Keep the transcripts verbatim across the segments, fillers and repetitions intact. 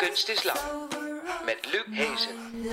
Kunst is Lang met Luc Hezen.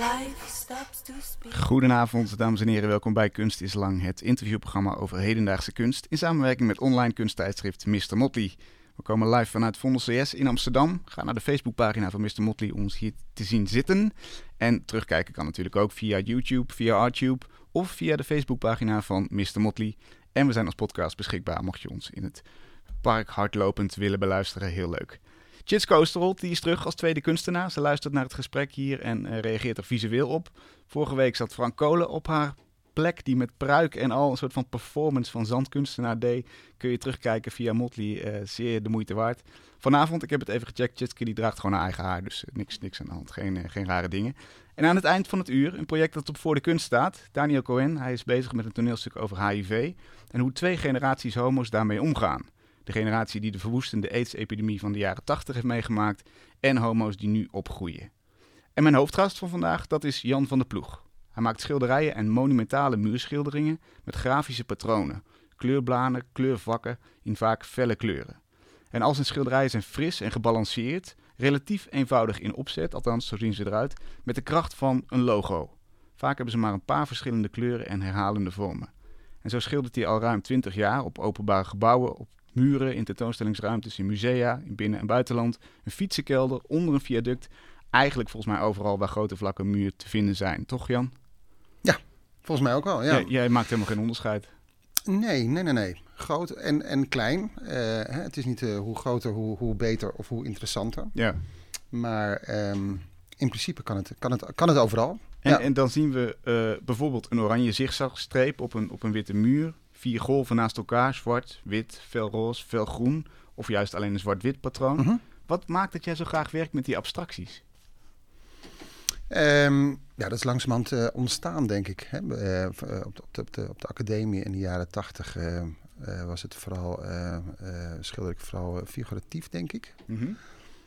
Goedenavond, dames en heren. Welkom bij Kunst is Lang, het interviewprogramma over hedendaagse kunst in samenwerking met online kunsttijdschrift mister Motley. We komen live vanuit Vondel C S in Amsterdam. Ga naar de Facebookpagina van mister Motley om ons hier te zien zitten. En terugkijken kan natuurlijk ook via YouTube, via Artube of via de Facebookpagina van mister Motley. En we zijn als podcast beschikbaar mocht je ons in het park hardlopend willen beluisteren. Heel leuk. Tjitske Oosterholt, die is terug als tweede kunstenaar. Ze luistert naar het gesprek hier en uh, reageert er visueel op. Vorige week zat Frank Kolen op haar plek, die met pruik en al een soort van performance van zandkunstenaar deed. Kun je terugkijken via Motley, uh, zeer de moeite waard. Vanavond, ik heb het even gecheckt, Tjitske die draagt gewoon haar eigen haar, dus uh, niks, niks aan de hand, geen, uh, geen rare dingen. En aan het eind van het uur, een project dat op Voor de Kunst staat. Daniel Cohen, hij is bezig met een toneelstuk over H I V en hoe twee generaties homo's daarmee omgaan. De generatie die de verwoestende AIDS-epidemie van de jaren tachtig heeft meegemaakt en homo's die nu opgroeien. En mijn hoofdgast van vandaag, dat is Jan van der Ploeg. Hij maakt schilderijen en monumentale muurschilderingen met grafische patronen, kleurbladen, kleurvakken in vaak felle kleuren. En al zijn schilderijen zijn fris en gebalanceerd, relatief eenvoudig in opzet, althans zo zien ze eruit, met de kracht van een logo. Vaak hebben ze maar een paar verschillende kleuren en herhalende vormen. En zo schildert hij al ruim twintig jaar op openbare gebouwen, op muren, in tentoonstellingsruimtes, in musea, in binnen- en buitenland, een fietsenkelder, onder een viaduct. Eigenlijk volgens mij overal waar grote vlakke muur te vinden zijn. Toch, Jan? Ja, volgens mij ook wel, ja. Jij, jij maakt helemaal geen onderscheid. Nee, nee, nee, nee. Groot en, en klein. Uh, hè, het is niet uh, hoe groter, hoe, hoe beter of hoe interessanter. Ja. Maar um, in principe kan het, kan het, kan het overal. En, ja. en dan zien we uh, bijvoorbeeld een oranje zigzagstreep op een, op een witte muur. Vier golven naast elkaar, zwart, wit, felroze, felgroen. Of juist alleen een zwart-wit patroon. Mm-hmm. Wat maakt dat jij zo graag werkt met die abstracties? Um, ja, dat is langzamerhand uh, ontstaan, denk ik. Hè. Uh, op, de, op, de, op, de, op de academie in de jaren tachtig uh, uh, was het vooral, uh, uh, schilder ik vooral uh, figuratief, denk ik. Mm-hmm.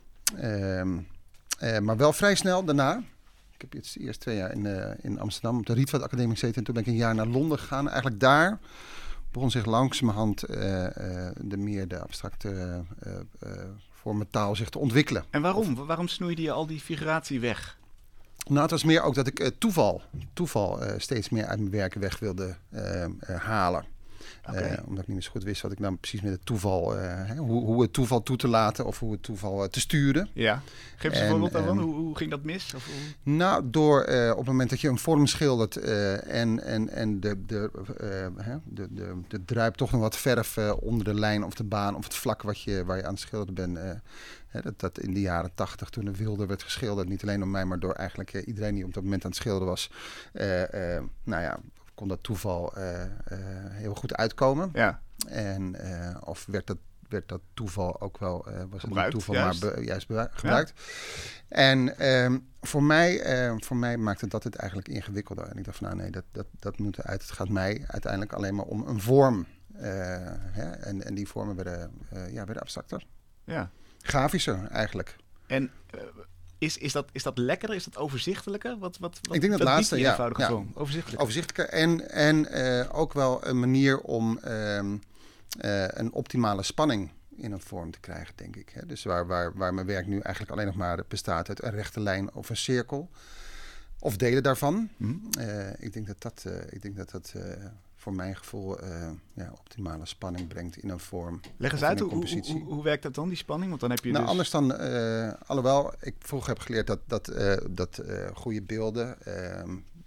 Um, uh, maar wel vrij snel daarna. Ik heb eerst, eerst twee jaar in, uh, in Amsterdam op de Rietveld Academie gezeten. En toen ben ik een jaar naar Londen gegaan. Eigenlijk daar begon zich langzamerhand uh, uh, de meer de abstracte uh, uh, vormentaal zich te ontwikkelen. En waarom? Of, waarom snoeide je al die figuratie weg? Nou, het was meer ook dat ik uh, toeval, toeval uh, steeds meer uit mijn werken weg wilde uh, uh, halen. Okay. Uh, omdat ik niet meer zo goed wist wat ik nou precies met het toeval, uh, hè, hoe, hoe het toeval toe te laten of hoe het toeval uh, te sturen. Ja, geef eens een voorbeeld daarvan. Um, hoe, hoe ging dat mis? Of hoe? Nou, door uh, op het moment dat je een vorm schildert uh, en, en, en de, de, uh, hè, de, de, de druipt toch nog wat verf uh, onder de lijn of de baan of het vlak wat je, waar je aan het schilderen bent. Uh, hè, dat, dat in de jaren tachtig toen de wilde werd geschilderd, niet alleen door mij, maar door eigenlijk uh, iedereen die op dat moment aan het schilderen was. Uh, uh, nou ja, kon dat toeval uh, uh, heel goed uitkomen. Ja. En uh, of werd dat, werd dat toeval ook wel, uh, was gebruikt, het toeval juist. maar be, juist be, gebruikt. Ja. En um, voor, mij, uh, voor mij maakte dat het eigenlijk ingewikkelder. En ik dacht van nou nee, dat, dat, dat moet eruit. Het gaat mij uiteindelijk alleen maar om een vorm. Uh, hè? En, en die vormen werden, uh, ja, werden abstracter. Ja. Grafischer eigenlijk. En uh, Is, is, dat, is dat lekkerder? Is dat overzichtelijker? Wat, wat, wat, ik denk dat het laatste, ja. Eenvoudige ja. vorm. Overzichtelijker. Overzichtelijker. En, en uh, ook wel een manier om um, uh, een optimale spanning in een vorm te krijgen, denk ik. Hè. Dus waar, waar, waar mijn werk nu eigenlijk alleen nog maar bestaat uit een rechte lijn of een cirkel. Of delen daarvan. Mm-hmm. Uh, ik denk dat dat, uh, ik denk dat, dat uh, voor mijn gevoel uh, ja, optimale spanning brengt in een vorm. Leg eens uit, hoe, hoe, hoe, hoe werkt dat dan, die spanning? Want dan heb je nou, dus... anders dan, uh, alhoewel ik vroeger heb geleerd dat, dat, uh, dat uh, goede beelden, uh,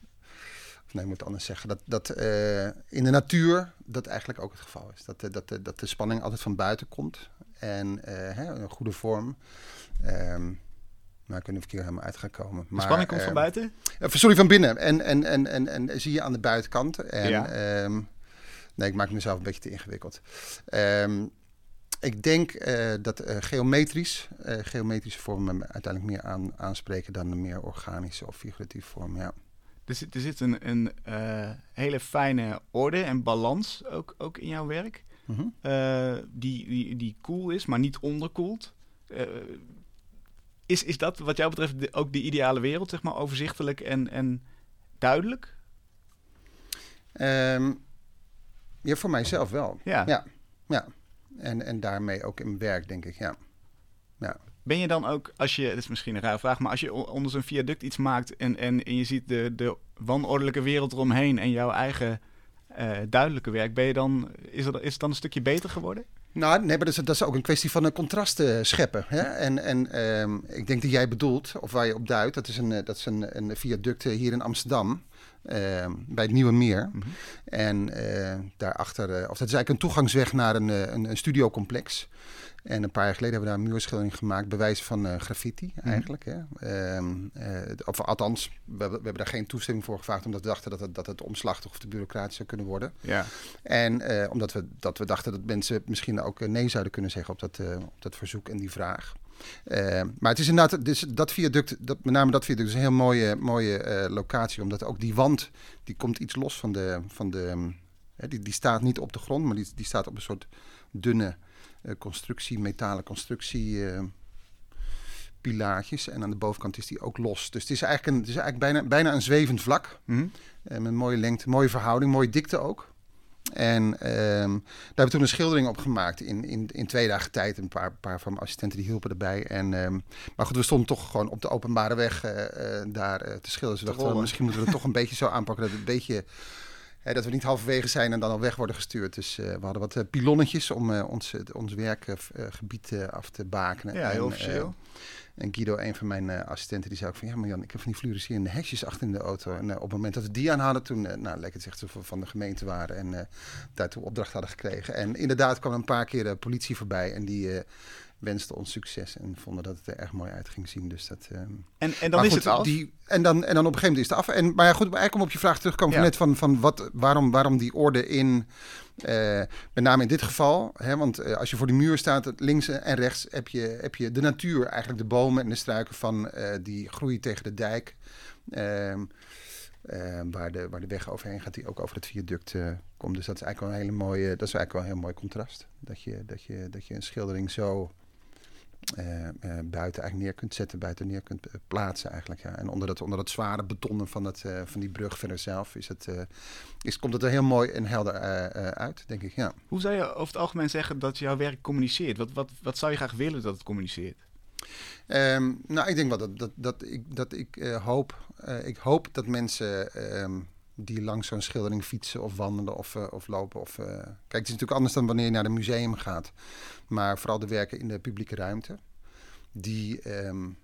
of nee, ik moet het anders zeggen, dat, dat uh, in de natuur dat eigenlijk ook het geval is. Dat, uh, dat, uh, dat de spanning altijd van buiten komt en uh, hè, een goede vorm. Um, Nou, ik weet niet of ik hier helemaal uit ga komen. Maar, de spanning komt uh, van buiten? Uh, sorry, van binnen. En, en, en, en, en zie je aan de buitenkant. En, ja. um, nee, ik maak mezelf een beetje te ingewikkeld. Um, ik denk uh, dat uh, geometrisch, uh, geometrische vormen me uiteindelijk meer aan, aanspreken dan de meer organische of figuratieve vorm. Ja. Er zit, er zit een, een uh, hele fijne orde en balans ook, ook in jouw werk. Mm-hmm. Uh, die, die, die cool is, maar niet onderkoeld. Uh, Is, is dat wat jou betreft de, ook de ideale wereld, zeg maar, overzichtelijk en, en duidelijk? Um, ja, voor mijzelf wel. Ja. Ja, ja. En, en daarmee ook in mijn werk, denk ik, ja. ja. Ben je dan ook, als je, het is misschien een rare vraag, maar als je onder zo'n viaduct iets maakt en, en, en je ziet de, de wanordelijke wereld eromheen en jouw eigen uh, duidelijke werk, ben je dan, is, er, is het dan een stukje beter geworden? Nou, nee, maar dat is, dat is ook een kwestie van een contrast uh, scheppen. Hè? En, en um, ik denk dat jij bedoelt, of waar je op duidt, dat is een, dat is een, een viaduct hier in Amsterdam. Uh, bij het Nieuwe Meer. Mm-hmm. En uh, daarachter, uh, of dat is eigenlijk een toegangsweg naar een, een, een studiocomplex. En een paar jaar geleden hebben we daar een muurschildering gemaakt, bij wijze van uh, graffiti eigenlijk. Mm-hmm. Hè? Um, uh, of althans, we, we hebben daar geen toestemming voor gevraagd, omdat we dachten dat het, dat het omslachtig of te bureaucratisch zou kunnen worden. Ja. En uh, omdat we, dat we dachten dat mensen misschien ook uh, nee zouden kunnen zeggen op dat, uh, op dat verzoek en die vraag. Uh, maar het is inderdaad, dus dat viaduct, dat, met name dat viaduct is een heel mooie, mooie uh, locatie, omdat ook die wand, die komt iets los van de, van de um, hè, die, die staat niet op de grond, maar die, die staat op een soort dunne uh, constructie, metalen constructie, uh, pilaartjes. En aan de bovenkant is die ook los. Dus het is eigenlijk, een, het is eigenlijk bijna, bijna een zwevend vlak, mm-hmm. uh, met een mooie lengte, mooie verhouding, mooie dikte ook. En um, daar hebben we toen een schildering op gemaakt in, in, in twee dagen tijd. Een paar, paar van mijn assistenten die hielpen erbij. En, um, maar goed, we stonden toch gewoon op de openbare weg uh, uh, daar uh, te schilderen. Dus we dachten, misschien moeten we het toch een beetje zo aanpakken. Dat, het een beetje, hè, dat we niet halverwege zijn en dan al weg worden gestuurd. Dus uh, we hadden wat uh, pilonnetjes om uh, ons, ons werkgebied uh, af te bakenen. Ja, heel en, officieel. Uh, En Guido, een van mijn uh, assistenten, die zei ook van... ja, maar Jan, ik heb van die fluorescerende hesjes achter in de auto. En uh, op het moment dat we die aan hadden, toen uh, nou, leek het echt alsof we van de gemeente waren... en uh, daartoe opdracht hadden gekregen. En inderdaad kwam een paar keer de politie voorbij en die... Uh, wensten ons succes en vonden dat het er erg mooi uit ging zien. Dus dat, uh... en, en dan is goed, het af? Die, en, dan, en dan op een gegeven moment is het af. En, maar ja, goed, eigenlijk om op je vraag terugkomen ja. van net van, van wat, waarom, waarom die orde in... Uh, met name in dit geval, hè, want uh, als je voor die muur staat, links en rechts heb je, heb je de natuur, eigenlijk de bomen en de struiken van uh, die groeien tegen de dijk. Uh, uh, waar, de, waar de weg overheen gaat, die ook over het viaduct uh, komt. Dus dat is eigenlijk wel een hele mooie, dat is eigenlijk wel een heel mooi contrast. Dat je, dat je, dat je een schildering zo uh, uh, buiten eigenlijk neer kunt zetten, buiten neer kunt uh, plaatsen eigenlijk. Ja. En onder dat, onder dat zware betonnen van, het, uh, van die brug verder zelf is het, uh, is, komt het er heel mooi en helder uh, uh, uit, denk ik. Ja. Hoe zou je over het algemeen zeggen dat jouw werk communiceert? Wat, wat, wat zou je graag willen dat het communiceert? Um, nou, ik denk wel dat, dat, dat ik, dat ik uh, hoop, uh, ik hoop dat mensen um, die langs zo'n schildering fietsen of wandelen of, uh, of lopen. Of, uh... Kijk, het is natuurlijk anders dan wanneer je naar een museum gaat. Maar vooral de werken in de publieke ruimte. Die um,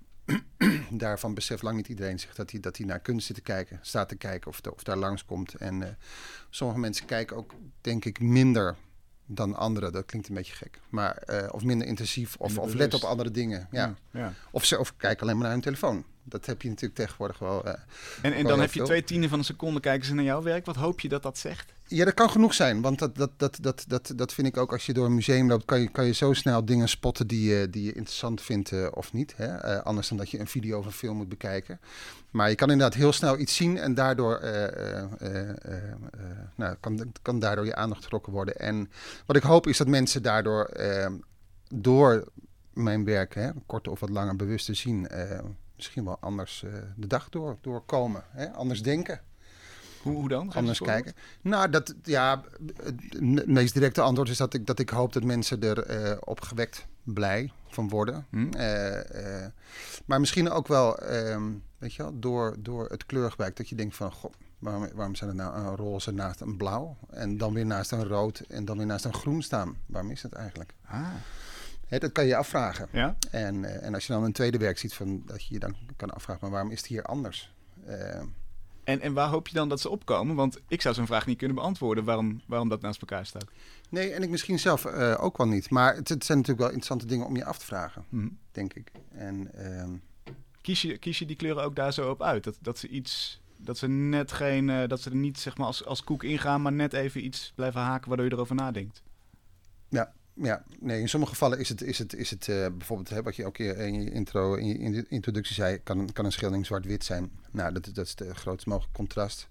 daarvan beseft lang niet iedereen zich dat hij dat hij naar kunst zit te kijken, staat te kijken of, de, of daar langskomt. En uh, sommige mensen kijken ook, denk ik, minder dan anderen. Dat klinkt een beetje gek. Maar, uh, of minder intensief. Of, of let op andere dingen. Ja. Ja, ja. Of, ze, of kijk alleen maar naar hun telefoon. Dat heb je natuurlijk tegenwoordig wel. Uh, en en dan heb je twee tienden van een seconde kijken ze naar jouw werk. Wat hoop je dat dat zegt? Ja, dat kan genoeg zijn. Want dat, dat, dat, dat, dat, dat vind ik ook als je door een museum loopt. Kan je, kan je zo snel dingen spotten die je, die je interessant vindt uh, of niet. Hè? Uh, anders dan dat je een video of een film moet bekijken. Maar je kan inderdaad heel snel iets zien. En daardoor uh, uh, uh, uh, nou, kan, kan daardoor je aandacht getrokken worden. En wat ik hoop is dat mensen daardoor uh, door mijn werk, hè, kort of wat langer bewust te zien, Uh, misschien wel anders uh, de dag door, doorkomen. Hè? Anders denken. Hoe, hoe dan? Anders kijken. Nou, dat, ja, het meest directe antwoord is dat ik, dat ik hoop dat mensen er uh, opgewekt blij van worden. Hmm. Uh, uh, maar misschien ook wel, um, weet je wel, door, door het kleurgebruik. Dat je denkt van, goh, waarom, waarom zijn er nou een roze naast een blauw? En dan weer naast een rood en dan weer naast een groen staan? Waarom is dat eigenlijk? Ah. He, dat kan je afvragen. Ja? En, uh, en als je dan een tweede werk ziet, van, dat je je dan kan afvragen, maar waarom is het hier anders? Uh, en, en waar hoop je dan dat ze opkomen? Want ik zou zo'n vraag niet kunnen beantwoorden, waarom, waarom dat naast elkaar staat. Nee, en ik misschien zelf uh, ook wel niet. Maar het, het zijn natuurlijk wel interessante dingen om je af te vragen, mm-hmm. denk ik. En, uh, kies, je, kies je die kleuren ook daar zo op uit? Dat, dat ze iets, dat ze net geen, uh, dat ze er niet zeg maar als, als koek ingaan, maar net even iets blijven haken waardoor je erover nadenkt? Ja. Ja, nee, in sommige gevallen is het, is het, is het uh, bijvoorbeeld, hè, wat je ook in je intro, in je introductie zei, kan, kan een schildering zwart-wit zijn. Nou, dat, dat is de grootst mogelijke contrast.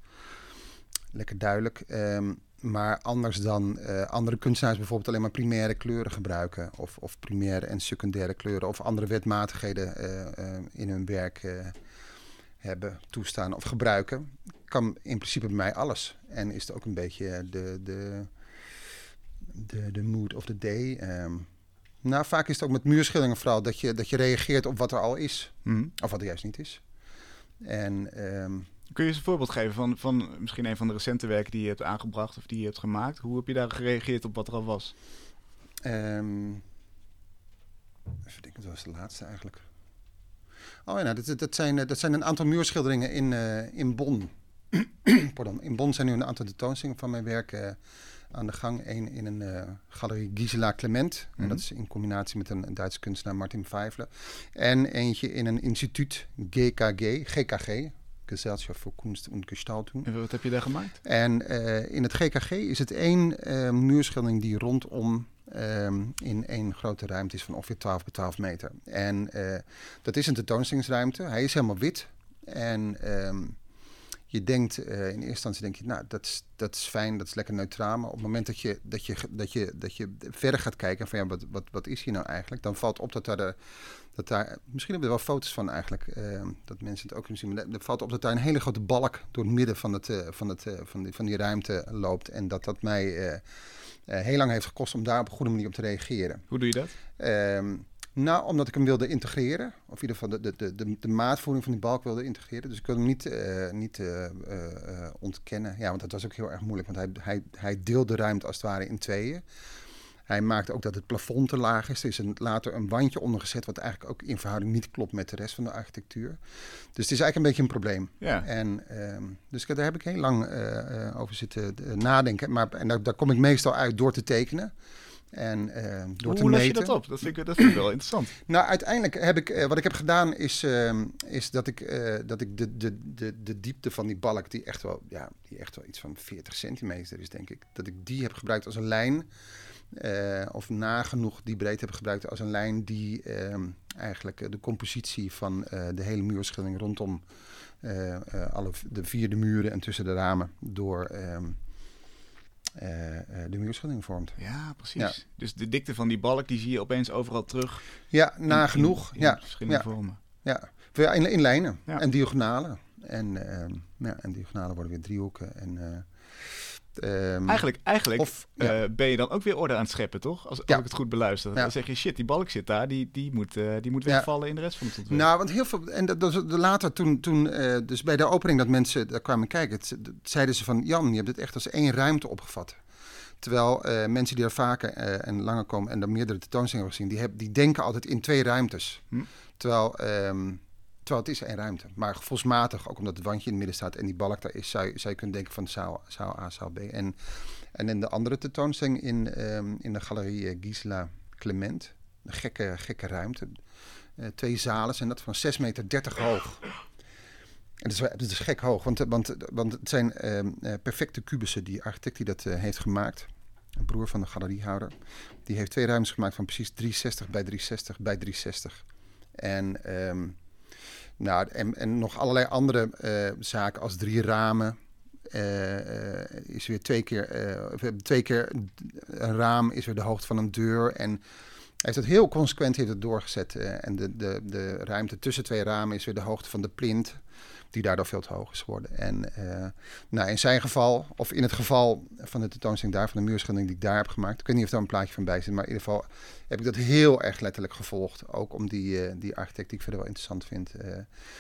Lekker duidelijk. Um, maar anders dan uh, andere kunstenaars bijvoorbeeld alleen maar primaire kleuren gebruiken. Of, of primaire en secundaire kleuren. Of andere wetmatigheden uh, uh, in hun werk uh, hebben, toestaan of gebruiken. Kan in principe bij mij alles. En is het ook een beetje de... de De, de mood of the day. Um, Nou, vaak is het ook met muurschilderingen vooral dat je, dat je reageert op wat er al is. Mm. Of wat er juist niet is. En... Um, Kun je eens een voorbeeld geven van, van misschien een van de recente werken die je hebt aangebracht of die je hebt gemaakt? Hoe heb je daar gereageerd op wat er al was? Um, even denken, dat was de laatste eigenlijk. Oh ja, nou, dat, dat, zijn, dat zijn een aantal muurschilderingen in, uh, in Bonn. Pardon. In Bonn zijn nu een aantal tentoonstellingen van mijn werk uh, aan de gang. Eén in een uh, galerie Gisela Clement. Mm-hmm. En dat is in combinatie met een, een Duitse kunstenaar, Martin Pfeifle. En eentje in een instituut, G K G, G K G. Gesellschaft voor Kunst und Gestaltung. En wat heb je daar gemaakt? En uh, in het G K G is het één uh, muurschildering die rondom um, in één grote ruimte is van ongeveer twaalf bij twaalf meter. En uh, dat is een tentoonstellingsruimte. Hij is helemaal wit. En um, je denkt, uh, in eerste instantie denk je, nou, dat is, dat is fijn, dat is lekker neutraal. Maar op het moment dat je, dat je, dat je, dat je verder gaat kijken van ja, wat, wat, wat is hier nou eigenlijk? Dan valt op dat daar de... Dat daar, misschien hebben we er wel foto's van eigenlijk, uh, dat mensen het ook kunnen zien. Maar er valt op dat daar een hele grote balk door het midden van, het, uh, van, het, uh, van, die, van die ruimte loopt. En dat dat mij uh, uh, heel lang heeft gekost om daar op een goede manier op te reageren. Hoe doe je dat? Uh, nou, omdat ik hem wilde integreren. Of in ieder geval de, de, de, de maatvoering van die balk wilde integreren. Dus ik wilde hem niet, uh, niet uh, uh, uh, ontkennen. Ja, want dat was ook heel erg moeilijk. Want hij, hij, hij deelt de ruimte als het ware in tweeën. Hij maakt ook dat het plafond te laag is. Er is een, later een wandje onder gezet, wat eigenlijk ook in verhouding niet klopt met de rest van de architectuur. Dus het is eigenlijk een beetje een probleem. Ja. En, um, dus daar heb ik heel lang uh, uh, over zitten uh, nadenken. Maar, en daar, daar kom ik meestal uit door te tekenen. En, uh, door Hoe te los meten. je dat op? Dat vind ik, dat vind ik wel interessant. Nou, uiteindelijk heb ik, uh, wat ik heb gedaan is, uh, is dat ik, uh, dat ik de, de, de, de diepte van die balk, die echt wel, ja, die echt wel iets van veertig centimeter is, denk ik. Dat ik die heb gebruikt als een lijn. Uh, of nagenoeg die breedte heb gebruikt als een lijn die um, eigenlijk uh, de compositie van uh, de hele muurschildering rondom uh, uh, alle v- de vierde muren en tussen de ramen door um, uh, uh, de muurschildering vormt. Ja, precies. Ja. Dus de dikte van die balk, die zie je opeens overal terug. Ja, nagenoeg. In, in, in ja, verschillende ja, vormen. ja. Ja, in, in lijnen Ja. en diagonalen. En, uh, ja, en diagonalen worden weer driehoeken. En, uh, Um, eigenlijk eigenlijk of, ja. uh, ben je dan ook weer orde aan het scheppen, toch? Als, als ja. ik het goed beluister. Ja. Dan zeg je, shit, die balk zit daar, die, die moet, uh, die moet wegvallen ja. in de rest van het ontwerp. Nou, want heel veel... En dat, dat, de later toen, toen uh, dus bij de opening dat mensen daar kwamen kijken, het, het, zeiden ze van, Jan, je hebt het echt als één ruimte opgevat. Terwijl uh, mensen die er vaker uh, en langer komen en dan meerdere tentoonstellingen hebben gezien, die, heb, die denken altijd in twee ruimtes. Hm? Terwijl... Um, Terwijl het is één ruimte. Maar gevoelsmatig, ook omdat het wandje in het midden staat en die balk daar is, zou je, zou je kunnen denken van zaal, zaal A, zaal B. En, en in de andere tentoonstelling in, um, in de galerie uh, Gisela Clement, een gekke, gekke ruimte. Uh, twee zalen zijn dat van zes meter dertig hoog. En dat is, dat is gek hoog, want, want, want het zijn um, uh, perfecte kubussen. Die architect die dat uh, heeft gemaakt, een broer van de galeriehouder, die heeft twee ruimtes gemaakt van precies driehonderdzestig bij driehonderdzestig bij driehonderdzestig. En... Um, Nou, en, en nog allerlei andere uh, zaken als drie ramen. Uh, uh, is weer twee keer, uh, twee keer een raam is weer de hoogte van een deur. En hij heeft het heel consequent heeft het doorgezet. Uh, en de, de, de ruimte tussen twee ramen is weer de hoogte van de plint. Die daardoor veel te hoog is geworden. En uh, nou, in zijn geval, of in het geval van de tentoonstelling daar, van de muurschildering die ik daar heb gemaakt. Ik weet niet of daar een plaatje van bij zit, maar in ieder geval heb ik dat heel erg letterlijk gevolgd. Ook om die, uh, die architect die ik verder wel interessant vind, uh,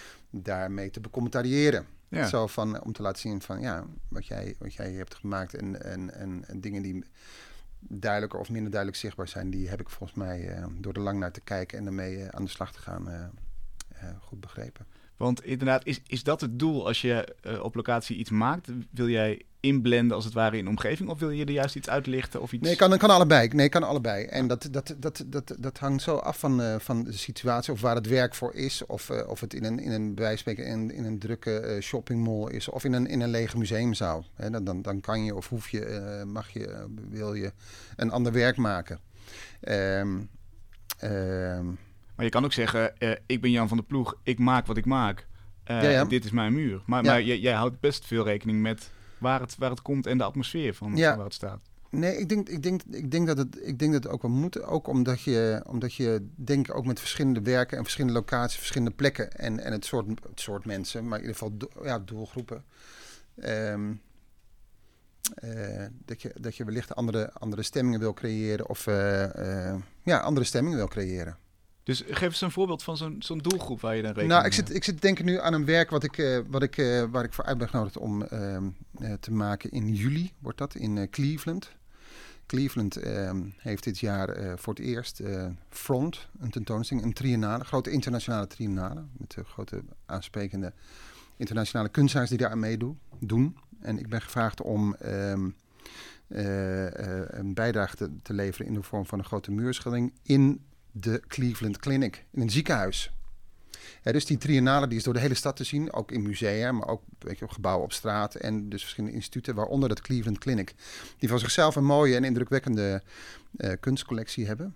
daarmee te becommentariëren. Ja. Zo van, om te laten zien van ja, wat jij, wat jij hebt gemaakt en, en, en, en dingen die duidelijker of minder duidelijk zichtbaar zijn, die heb ik volgens mij uh, door er lang naar te kijken en daarmee uh, aan de slag te gaan uh, uh, goed begrepen. Want inderdaad, is, is dat het doel als je uh, op locatie iets maakt? Wil jij inblenden als het ware in de omgeving? Of wil je er juist iets uitlichten? Of iets... Nee, kan, kan allebei. Nee, kan allebei. En dat, dat, dat, dat, dat hangt zo af van, uh, van de situatie of waar het werk voor is. Of, uh, of het in een, in een, bij wijze van spreken in, in een drukke uh, shoppingmall is. Of in een, in een lege museumzaal. Hè, dan, dan, dan kan je of hoef je, uh, mag je, uh, wil je een ander werk maken. Um, um, Maar je kan ook zeggen, uh, ik ben Jan van der Ploeg, ik maak wat ik maak. Uh, ja, ja. Dit is mijn muur. Maar, ja. maar jij, jij houdt best veel rekening met waar het, waar het komt en de atmosfeer van, ja. van waar het staat. Nee, ik denk, ik, denk, ik, denk dat het, ik denk dat het ook wel moet. Ook omdat je, omdat je denk ik ook met verschillende werken en verschillende locaties, verschillende plekken en, en het, soort, het soort mensen, maar in ieder geval do, ja, doelgroepen. Um, uh, dat, je, dat je wellicht andere, andere stemmingen wil creëren of uh, uh, ja, andere stemmingen wil creëren. Dus geef eens een voorbeeld van zo'n, zo'n doelgroep waar je dan rekening Nou, ik zit, ik zit denken nu aan een werk wat ik, uh, wat ik, uh, waar ik voor uit ben genodigd om uh, uh, te maken in juli, wordt dat, in uh, Cleveland. Cleveland uh, heeft dit jaar uh, voor het eerst uh, Front, een tentoonstelling, een triennale, grote internationale triennale, met uh, grote aansprekende internationale kunstenaars die daar aan meedoen. Doen. En ik ben gevraagd om um, uh, uh, een bijdrage te, te leveren in de vorm van een grote muurschildering in de Cleveland Clinic, in een ziekenhuis. Ja, dus die triennale die is door de hele stad te zien, ook in musea, maar ook weet je, gebouwen op straat en dus verschillende instituten, waaronder dat Cleveland Clinic, die van zichzelf een mooie en indrukwekkende uh, kunstcollectie hebben.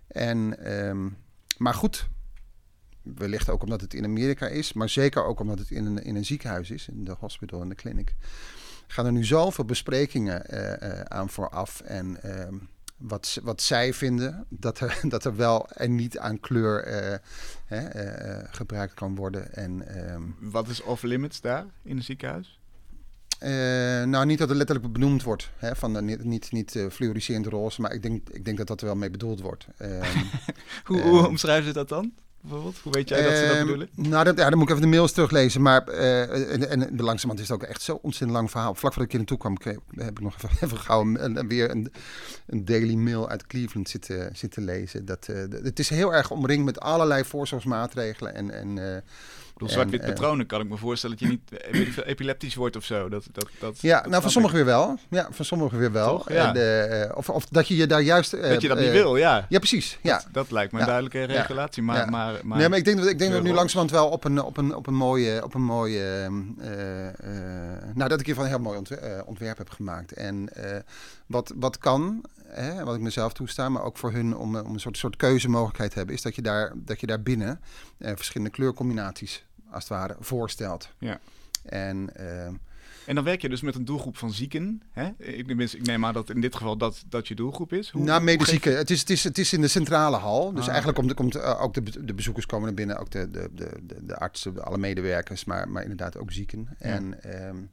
En, um, maar goed, wellicht ook omdat het in Amerika is, maar zeker ook omdat het in een, in een ziekenhuis is, in de hospital en de clinic, gaan er nu zoveel besprekingen uh, uh, aan vooraf en um, Wat, wat zij vinden, dat er, dat er wel en niet aan kleur uh, hè, uh, gebruikt kan worden. En, um, Wat is off-limits daar in een ziekenhuis? Uh, nou, niet dat het letterlijk benoemd wordt. Hè, van uh, niet niet, niet uh, fluoriserend roze, maar ik denk, ik denk dat dat er wel mee bedoeld wordt. Um, hoe, uh, hoe omschrijven ze dat dan? Bijvoorbeeld? Hoe weet jij dat ze dat um, bedoelen? Nou, dat, ja, dan moet ik even de mails teruglezen. Maar uh, en, en langzamerhand is het ook echt zo ontzettend lang verhaal. Vlak voordat ik hier naartoe kwam, kreeg, heb ik nog even, even gauw een, een, weer een, een Daily Mail uit Cleveland zitten, zitten lezen. Dat, uh, de, het is heel erg omringd met allerlei voorzorgsmaatregelen. En, en, uh, Door zwart-wit patronen kan ik me voorstellen dat je niet weet ik veel, epileptisch wordt of zo. Dat, dat, dat, ja, dat nou van sommigen weer wel. Ja, van sommigen weer wel. Toch? Ja. En, uh, of, of dat je je daar juist... Uh, dat je dat uh, niet wil, ja. Ja, precies. Ja. Dat, dat lijkt me een ja. duidelijke regulatie. Maar, ja. maar, maar, nee, maar ik denk dat, ik denk dat we nu langzamerhand wel op een, op een, op een mooie... Op een mooie uh, uh, nou, dat ik hiervan een heel mooi ontwerp, uh, ontwerp heb gemaakt. En uh, wat, wat kan... Hè, wat ik mezelf toesta, maar ook voor hun om, om een soort, soort keuzemogelijkheid te hebben, is dat je daar, dat je daar binnen uh, verschillende kleurcombinaties als het ware voorstelt. Ja. En, uh, en dan werk je dus met een doelgroep van zieken. Hè? Ik, ik neem aan dat in dit geval dat, dat je doelgroep is. Hoe, nou, medezieken. Het is, het, is, het is in de centrale hal. Dus ah, eigenlijk komt, komt uh, ook de, de bezoekers komen er binnen, ook de, de, de, de, de artsen, alle medewerkers, maar, maar inderdaad ook zieken. Ja. En, um,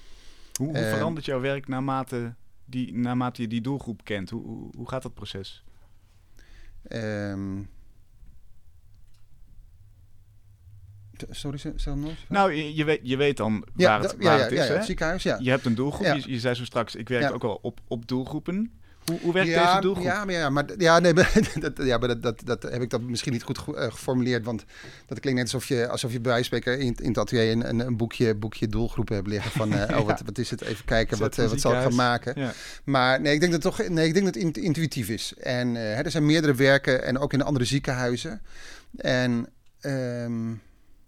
hoe hoe uh, verandert jouw werk naarmate, die, naarmate je die doelgroep kent? Hoe, hoe, hoe gaat dat proces? Um, Sorry, stel nog. Nou, je, je, weet, je weet dan ja, waar, het, da, waar ja, het is. Ja, ja, hè? het ziekenhuis, ja. Je hebt een doelgroep. Ja. Je, je zei zo straks, ik werk ja. ook wel op, op doelgroepen. Hoe, hoe werkt ja, deze doelgroep? Ja, maar, ja, maar, ja, nee, dat, ja, maar dat, dat, dat heb ik dat misschien niet goed ge- uh, geformuleerd. Want dat klinkt net alsof je, alsof je bij wijze van spreken in, in het atelier een, een, een boekje, boekje doelgroepen hebt liggen. Van, uh, ja. oh, wat, wat is het? Even kijken, wat, uh, wat zal ik gaan maken? Ja. Maar nee, ik denk dat het toch nee, ik denk dat het intuïtief is. En uh, hè, er zijn meerdere werken en ook in andere ziekenhuizen. En um,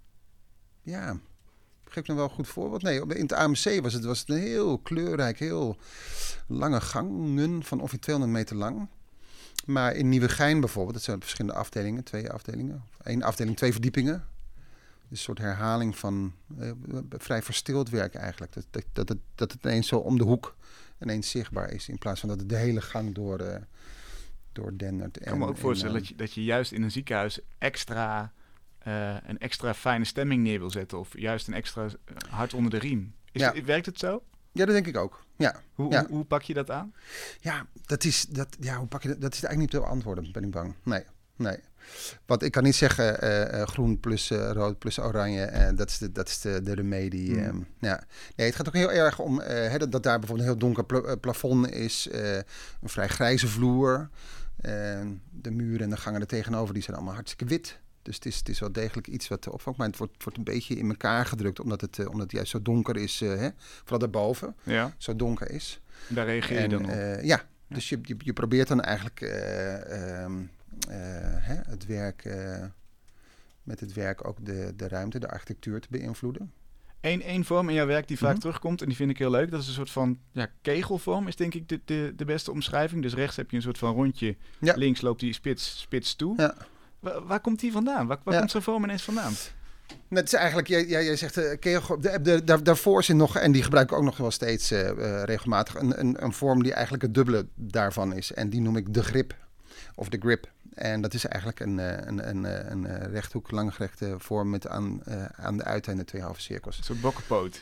ja... Geef ik nog wel een goed voorbeeld? Nee, in het A M C was het, was het een heel kleurrijk, heel lange gangen van ongeveer tweehonderd meter lang. Maar in Nieuwegein bijvoorbeeld, dat zijn verschillende afdelingen, twee afdelingen. Eén afdeling, twee verdiepingen. Dus een soort herhaling van eh, vrij verstild werk eigenlijk. Dat, dat, dat, het, dat het ineens zo om de hoek ineens zichtbaar is. In plaats van dat het de hele gang door, uh, door dendert. Ik kan me ook voorstellen en, dat, je, dat je juist in een ziekenhuis extra... Uh, een extra fijne stemming neer wil zetten. Of juist een extra uh, hart onder de riem. Is ja. het, werkt het zo? Ja, dat denk ik ook. Ja. Hoe, ja. hoe, hoe pak je dat aan? Ja, dat is, dat, ja, hoe pak je dat? Dat is eigenlijk niet te beantwoorden, ben ik bang. Nee, nee. Want ik kan niet zeggen uh, uh, groen plus uh, rood plus oranje. Uh, dat is de, dat is de, de remedie. Mm. Um, ja. Nee, het gaat ook heel erg om uh, hè, dat, dat daar bijvoorbeeld een heel donker pla- uh, plafond is. Uh, een vrij grijze vloer. Uh, de muren en de gangen er tegenover, die zijn allemaal hartstikke wit. Dus het is, het is wel degelijk iets wat opvalt. Maar het wordt, het wordt een beetje in elkaar gedrukt. Omdat het, uh, omdat het juist zo donker is. Uh, hè? Vooral daarboven. Ja. Zo donker is. Daar reageer je en, dan op? Uh, ja. ja. Dus je, je, je probeert dan eigenlijk uh, um, uh, hè, het werk... Uh, met het werk ook de, de ruimte, de architectuur te beïnvloeden. Eén één vorm in jouw werk die vaak mm-hmm. terugkomt. En die vind ik heel leuk. Dat is een soort van ja, kegelvorm. Is denk ik de, de, de beste omschrijving. Dus rechts heb je een soort van rondje. Ja. Links loopt die spits, spits toe. Ja. Waar, waar komt die vandaan? Waar, waar ja. komt zo'n vorm ineens vandaan? Het is eigenlijk, jij, jij zegt, uh, kegel, de, de, de, daarvoor zit nog, en die gebruik ik ook nog wel steeds uh, uh, regelmatig, een, een, een vorm die eigenlijk het dubbele daarvan is. En die noem ik de grip, of de grip. En dat is eigenlijk een, een, een, een, een rechthoek, langgerechte vorm met aan, uh, aan de uiteinden twee halve cirkels. Een soort bokkenpoot.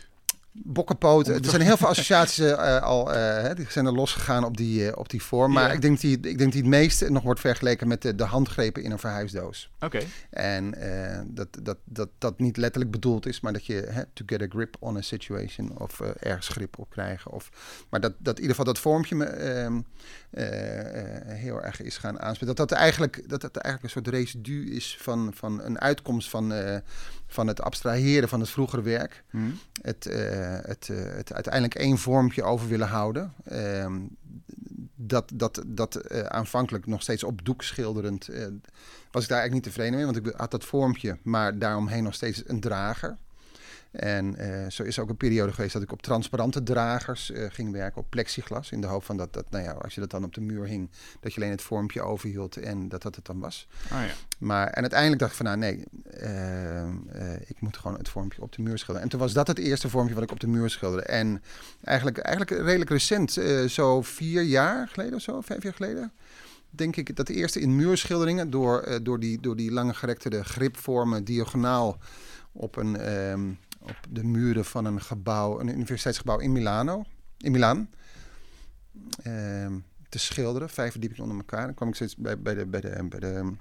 Bokkenpoot. Er zijn heel veel associaties uh, al uh, die zijn er losgegaan op die, uh, op die vorm. Maar ja. ik, denk die, ik denk die het meest nog wordt vergeleken met de, de handgrepen in een verhuisdoos. Oké. Okay. En uh, dat, dat, dat dat niet letterlijk bedoeld is, maar dat je hè, to get a grip on a situation of uh, ergens grip op krijgen. Of, maar dat, dat in ieder geval dat vormpje me uh, uh, heel erg is gaan aanspreken. Dat dat eigenlijk, dat dat eigenlijk een soort residu is van, van een uitkomst van, uh, van het abstraheren van het vroegere werk. Hmm. Het, uh, het, uh, het uiteindelijk één vormpje over willen houden. Uh, dat dat, dat uh, aanvankelijk nog steeds op doek schilderend uh, was ik daar eigenlijk niet tevreden mee. Want ik had dat vormpje, maar daaromheen nog steeds een drager. En uh, zo is ook een periode geweest dat ik op transparante dragers uh, ging werken, op plexiglas. In de hoop van dat, dat, nou ja, als je dat dan op de muur hing, dat je alleen het vormpje overhield en dat dat het dan was. Oh ja. Maar, en uiteindelijk dacht ik van, nou nee, uh, uh, ik moet gewoon het vormpje op de muur schilderen. En toen was dat het eerste vormpje wat ik op de muur schilderde. En eigenlijk, eigenlijk redelijk recent, uh, zo vier jaar geleden of zo, vijf jaar geleden, denk ik dat de eerste in muurschilderingen door, uh, door, die, door die lange gerekte gripvormen diagonaal op een... Um, op de muren van een gebouw, een universiteitsgebouw in Milano, in Milaan, uh, te schilderen, vijf verdiepingen onder elkaar. Dan kwam ik steeds bij, bij de bij de bij de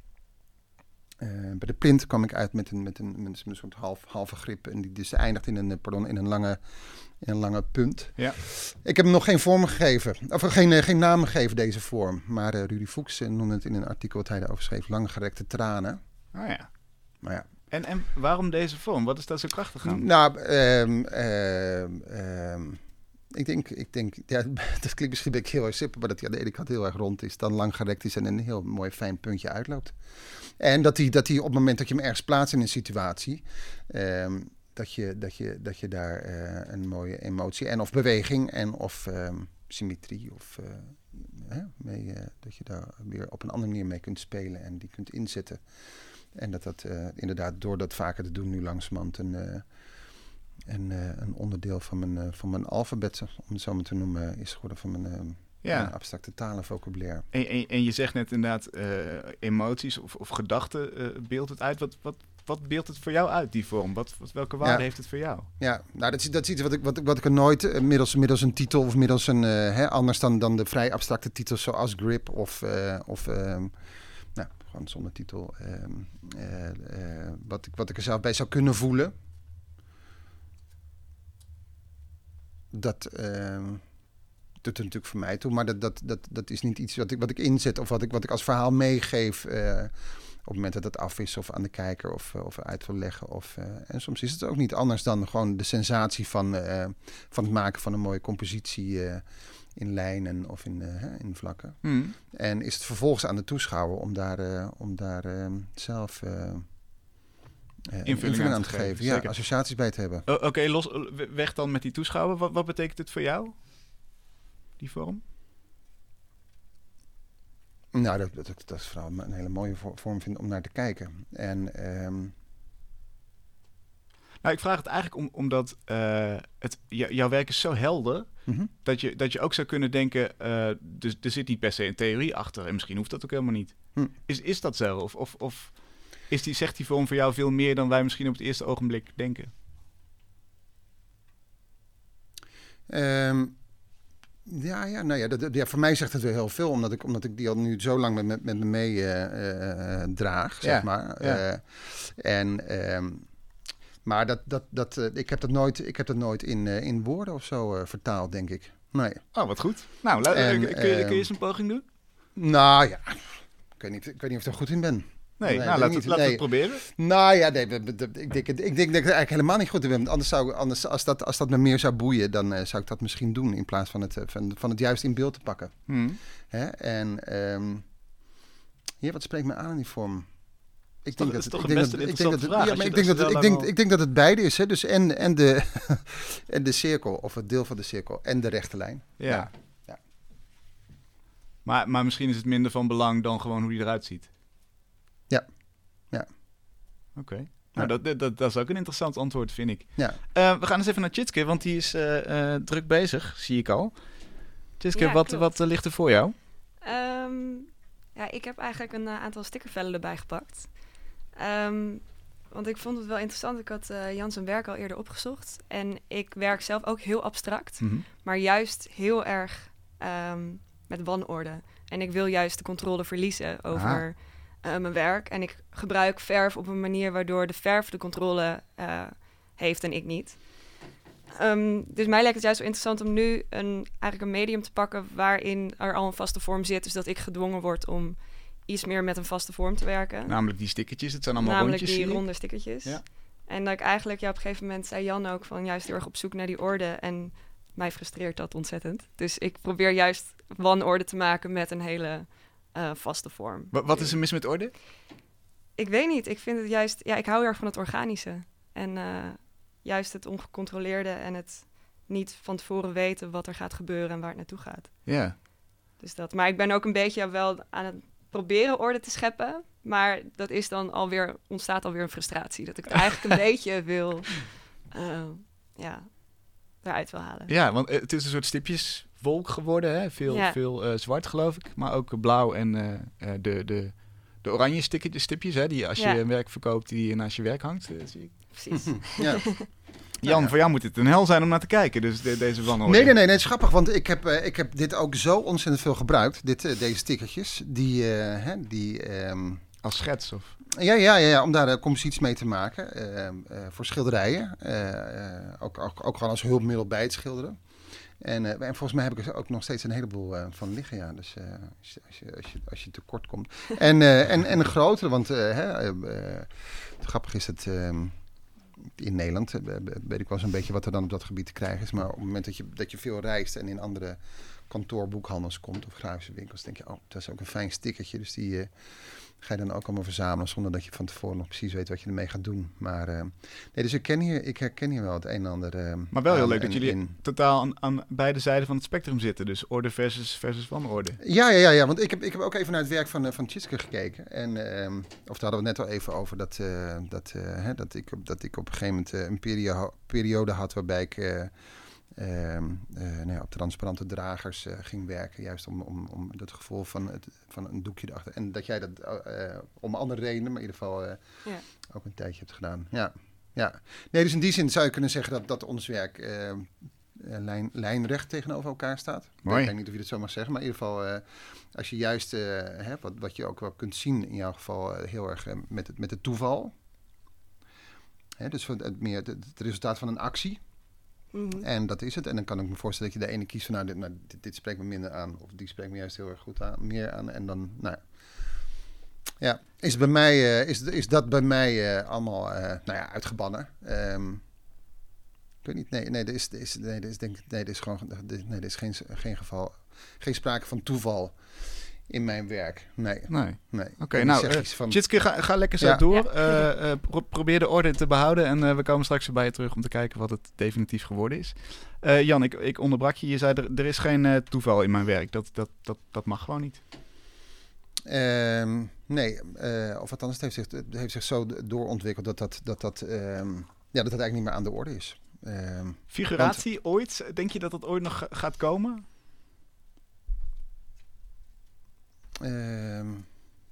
uh, bij de plint kwam ik uit met een met een, met een soort half halve grip en die dus eindigt in een pardon in een lange in een lange punt. Ja. Ik heb hem nog geen vorm gegeven, of geen uh, geen naam gegeven deze vorm, maar uh, Rudy Fuchs uh, noemde het in een artikel wat hij daarover schreef, langgerekte tranen. Oh ja. Maar ja. En, en waarom deze vorm? Wat is daar zo krachtig aan? Nou, um, um, um, ik denk, ik denk ja, dat klinkt misschien een beetje heel erg simpel, maar dat hij aan de ene kant heel erg rond is, dan lang gerekt is en een heel mooi fijn puntje uitloopt. En dat hij, dat hij op het moment dat je hem ergens plaatst in een situatie, um, dat, je, dat, je, dat je daar uh, een mooie emotie en of beweging en of um, symmetrie of uh, hè, mee, uh, dat je daar weer op een andere manier mee kunt spelen en die kunt inzetten. En dat dat uh, inderdaad door dat vaker te doen nu langzamerhand een, uh, een, uh, een onderdeel van mijn, uh, van mijn alfabet, om het zo maar te noemen, is geworden van mijn, uh, ja. mijn abstracte talenvocabulaire. En, en, en je zegt net inderdaad uh, emoties of, of gedachten uh, beeldt het uit. Wat, wat, wat beeldt het voor jou uit, die vorm? Wat, wat, welke waarde ja. heeft het voor jou? Ja, nou, dat is, dat is iets wat ik, wat, wat ik er nooit uh, middels, middels een titel of middels een, uh, hè, anders dan, dan de vrij abstracte titels zoals Grip of... Uh, of uh, nou, gewoon zonder titel. Uh, uh, uh, wat, ik, wat ik er zelf bij zou kunnen voelen. Dat uh, doet er natuurlijk voor mij toe. Maar dat, dat, dat, dat is niet iets wat ik, wat ik inzet of wat ik, wat ik als verhaal meegeef. Uh, op het moment dat het af is of aan de kijker of, of uit wil leggen. Of, uh, en soms is het ook niet anders dan gewoon de sensatie van, uh, van het maken van een mooie compositie... Uh, in lijnen of in, uh, in vlakken. Hmm. En is het vervolgens aan de toeschouwer om daar, uh, om daar uh, zelf uh, uh, invulling, invulling aan, aan te geven. geven. Ja, associaties bij te hebben. Uh, Oké, okay, los weg dan met die toeschouwer. Wat, wat betekent het voor jou, die vorm? Nou, dat, dat, dat is vooral een hele mooie vorm vind om naar te kijken. En... Um, Nou, ik vraag het eigenlijk om, omdat uh, het, j- jouw werk is zo helder... Mm-hmm. dat, je, dat je ook zou kunnen denken... Uh, dus, er zit niet per se een theorie achter... en misschien hoeft dat ook helemaal niet. Hm. Is, is dat zo? Of, of, of is die, zegt die vorm voor jou veel meer... dan wij misschien op het eerste ogenblik denken? Um, ja, ja, nou ja, dat, ja, voor mij zegt het wel heel veel... omdat ik, omdat ik die al nu zo lang met, met, met me mee uh, uh, draag, zeg ja. maar. Ja. Uh, en... Um, Maar dat, dat, dat, uh, ik heb dat nooit, ik heb dat nooit in, uh, in woorden of zo uh, vertaald, denk ik. Nee. Oh, wat goed. Nou, la- en, kun, je, uh, kun je eens een poging doen? Nou ja, ik weet niet, ik weet niet of ik er goed in ben. Nee, nee nou, laten we nee. het proberen. Nou ja, nee, ik, denk, ik, denk, ik denk dat ik er eigenlijk helemaal niet goed in ben. Anders zou, anders, als, dat, als dat me meer zou boeien, dan uh, zou ik dat misschien doen... in plaats van het, van, van het juist in beeld te pakken. Hmm. Hè? En um, ja, wat spreekt me aan in die vorm? Ik denk dat het best een interessante vraag. Ja, maar ik denk dat ik denk ik denk dat het beide is, hè. Dus en en de en de cirkel of het deel van de cirkel en de rechte lijn. Ja. ja. ja. Maar maar misschien is het minder van belang dan gewoon hoe die eruit ziet. Ja. Ja. Oké. Okay. Nou, ja. dat, dat, dat is ook een interessant antwoord, vind ik. Ja. Uh, we gaan eens even naar Tjitske, want die is uh, uh, druk bezig, zie ik al. Tjitske, ja, wat, wat uh, ligt er voor jou? Um, ja, ik heb eigenlijk een uh, aantal stickervellen erbij gepakt. Um, want ik vond het wel interessant. Ik had uh, Jan zijn werk al eerder opgezocht. En ik werk zelf ook heel abstract. Mm-hmm. Maar juist heel erg um, met wanorde. En ik wil juist de controle verliezen over uh, mijn werk. En ik gebruik verf op een manier waardoor de verf de controle uh, heeft en ik niet. Um, dus mij lijkt het juist zo interessant om nu een, eigenlijk een medium te pakken waarin er al een vaste vorm zit. Dus dat ik gedwongen word om iets meer met een vaste vorm te werken. Namelijk die stickertjes, het zijn allemaal Namelijk rondjes. die ronde stickertjes. Ja. En dat ik eigenlijk, ja, op een gegeven moment zei Jan ook van juist heel erg op zoek naar die orde. En mij frustreert dat ontzettend. Dus ik probeer juist wanorde te maken met een hele uh, vaste vorm. Wat, wat is er mis met orde? Ik weet niet. Ik vind het juist, ja, ik hou heel erg van het organische. En uh, juist het ongecontroleerde en het niet van tevoren weten wat er gaat gebeuren en waar het naartoe gaat. Ja. Dus dat. Maar ik ben ook een beetje wel aan het proberen orde te scheppen. Maar dat is dan alweer, ontstaat alweer een frustratie. Dat ik het eigenlijk een beetje wil, uh, ja, eruit wil halen. Ja, want het is een soort stipjeswolk geworden. Hè? Veel, ja. veel uh, zwart, geloof ik. Maar ook blauw en uh, uh, de, de, de oranje stikkertjes, stipjes. Hè? Die als je ja. een werk verkoopt, die naast je werk hangt. Uh, zie ik. Precies. ja. Jan, nou ja. voor jou moet het een hel zijn om naar te kijken. Dus de, deze wanorde. Nee, nee, nee, nee, het is grappig. Want ik heb, uh, ik heb dit ook zo ontzettend veel gebruikt. Dit, uh, deze stickertjes. Die, uh, hè, die... Um... Als schets of... Ja, ja, ja, ja, om daar uh, composities mee te maken. Uh, uh, voor schilderijen. Uh, uh, ook, ook, ook gewoon als hulpmiddel bij het schilderen. En, uh, en volgens mij heb ik er ook nog steeds een heleboel uh, van liggen. Ja. Dus uh, als, je, als, je, als, je, als je tekort komt. En, uh, en, en een grotere, want uh, hè, uh, uh, het grappige is dat... Uh, in Nederland uh, weet ik wel eens een beetje wat er dan op dat gebied te krijgen is. Maar op het moment dat je, dat je veel reist en in andere kantoorboekhandels komt of grafische winkels, denk je, oh, dat is ook een fijn stickertje. Dus die uh, ga je dan ook allemaal verzamelen zonder dat je van tevoren nog precies weet wat je ermee gaat doen. Maar uh, nee, dus ik, ken hier, ik herken hier wel het een en ander. Uh, maar wel heel leuk en, dat jullie in... totaal aan, aan beide zijden van het spectrum zitten. Dus orde versus, versus wanorde. Ja, ja, ja, ja, want ik heb, ik heb ook even naar het werk van, uh, van Tjitske gekeken. En, uh, of daar hadden we het net al even over dat, uh, dat, uh, hè, dat, ik, dat ik op een gegeven moment uh, een perio- periode had waarbij ik... Uh, Uh, uh, nou ja, op transparante dragers uh, ging werken. Juist om, om, om het gevoel van, het, van een doekje erachter. En dat jij dat uh, om andere redenen, maar in ieder geval uh, ja. ook een tijdje hebt gedaan. Ja, ja. Nee, dus in die zin zou je kunnen zeggen dat, dat ons werk uh, lijn, lijnrecht tegenover elkaar staat. Mooi. Ik weet niet of je dat zo mag zeggen, maar in ieder geval... Uh, als je juist, uh, hè, wat, wat je ook wel kunt zien in jouw geval, uh, heel erg uh, met, het, met het toeval. Hè, dus het, meer het, het resultaat van een actie. Mm-hmm. En dat is het. En dan kan ik me voorstellen dat je de ene kiest van... nou, dit, nou, dit, dit spreekt me minder aan. Of die spreekt me juist heel erg goed aan. Meer aan. En dan, nou ja. Ja, is, bij mij, uh, is, is dat bij mij uh, allemaal, uh, nou ja, uitgebannen. Um, ik weet niet. Nee, nee, er is, er is, nee, er is, denk, nee, er is gewoon... Nee, er is geen, geen geval... Geen sprake van toeval in mijn werk. Nee. Nee. nee. Oké, okay, nou, uh, van... Tjitske, ga, ga lekker zo ja. door. Ja. Uh, uh, pro- probeer de orde te behouden. En uh, we komen straks weer bij je terug om te kijken wat het definitief geworden is. Uh, Jan, ik, ik onderbrak je. Je zei, er, er is geen uh, toeval in mijn werk. Dat, dat, dat, dat mag gewoon niet. Um, nee, uh, of althans, het heeft zich, het heeft zich zo doorontwikkeld dat dat, dat, dat, um, ja, dat dat eigenlijk niet meer aan de orde is. Um, Figuratie want... ooit? Denk je dat dat ooit nog gaat komen? Um,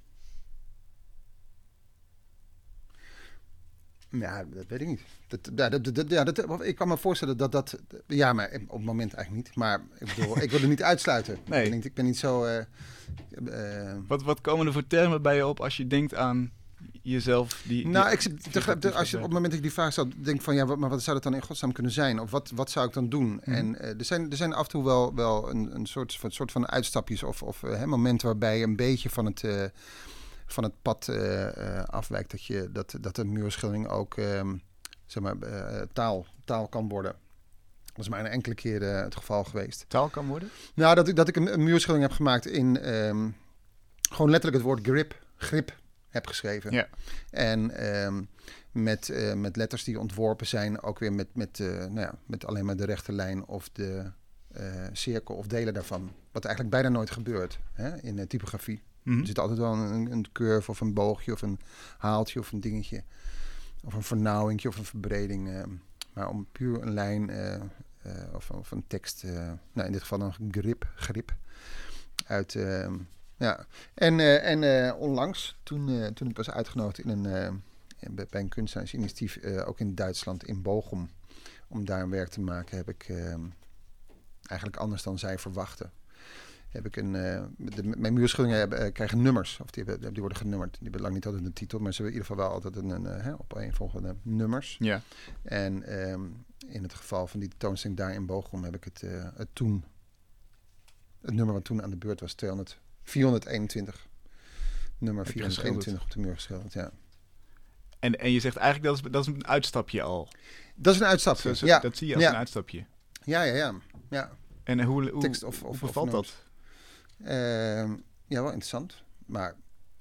ja, dat weet ik niet. Dat, ja, dat, dat, ja, dat, ik kan me voorstellen dat dat... Ja, maar op het moment eigenlijk niet. Maar ik bedoel, ik wil er niet uitsluiten. Nee. Ik ben niet, ik ben niet zo... Uh, uh, wat, wat komen er voor termen bij je op als je denkt aan jezelf? Die, nou, die, ik, de, de, als je op het moment dat ik die vraag stel, denk van... ja, wat, maar wat zou dat dan in godsnaam kunnen zijn? Of wat, wat zou ik dan doen? Mm. En uh, er, zijn, er zijn af en toe wel, wel een, een soort, van, soort van uitstapjes... of, of uh, momenten waarbij je een beetje van het... Uh, van het pad uh, uh, afwijkt, dat, je, dat, dat een muurschildering ook um, zeg maar, uh, taal, taal kan worden. Dat is maar een enkele keer uh, het geval geweest. Taal kan worden? Nou, dat ik, dat ik een, een muurschildering heb gemaakt in um, gewoon letterlijk het woord grip, grip heb geschreven. Ja. En um, met, uh, met letters die ontworpen zijn, ook weer met, met, uh, nou ja, met alleen maar de rechte lijn of de uh, cirkel of delen daarvan. Wat eigenlijk bijna nooit gebeurt hè, in uh, typografie. Mm-hmm. Er zit altijd wel een, een curve of een boogje of een haaltje of een dingetje. Of een vernauwingje of een verbreding. Uh, maar om puur een lijn uh, uh, of, of een tekst. Uh, nou, in dit geval een grip. grip uit, uh, ja. En, uh, en uh, onlangs, toen, uh, toen ik was uitgenodigd in een, uh, bij een kunstenaarsinitiatief, uh, ook in Duitsland, in Bochum, om daar een werk te maken, heb ik uh, eigenlijk anders dan zij verwachten. Heb ik een, uh, de, mijn muurschilderingen hebben, uh, krijgen nummers, of die, hebben, die worden genummerd. Die hebben lang niet altijd een titel, maar ze hebben in ieder geval wel altijd een, een uh, hè, opeenvolgende nummers. Ja. En um, in het geval van die tentoonstelling daar in Bochum heb ik het, uh, het toen, het nummer wat toen aan de beurt was, tweehonderd, vierhonderdeenentwintig. Nummer vierhonderdeenentwintig op de muur geschilderd, ja. En, en je zegt eigenlijk dat is, dat is een uitstapje al. Dat is een uitstapje, zo, zo, ja. Dat zie je als ja. een uitstapje. Ja, ja, ja. ja. En hoe, hoe, Tekst of, of, hoe bevalt of dat? Uh, ja, wel interessant. Maar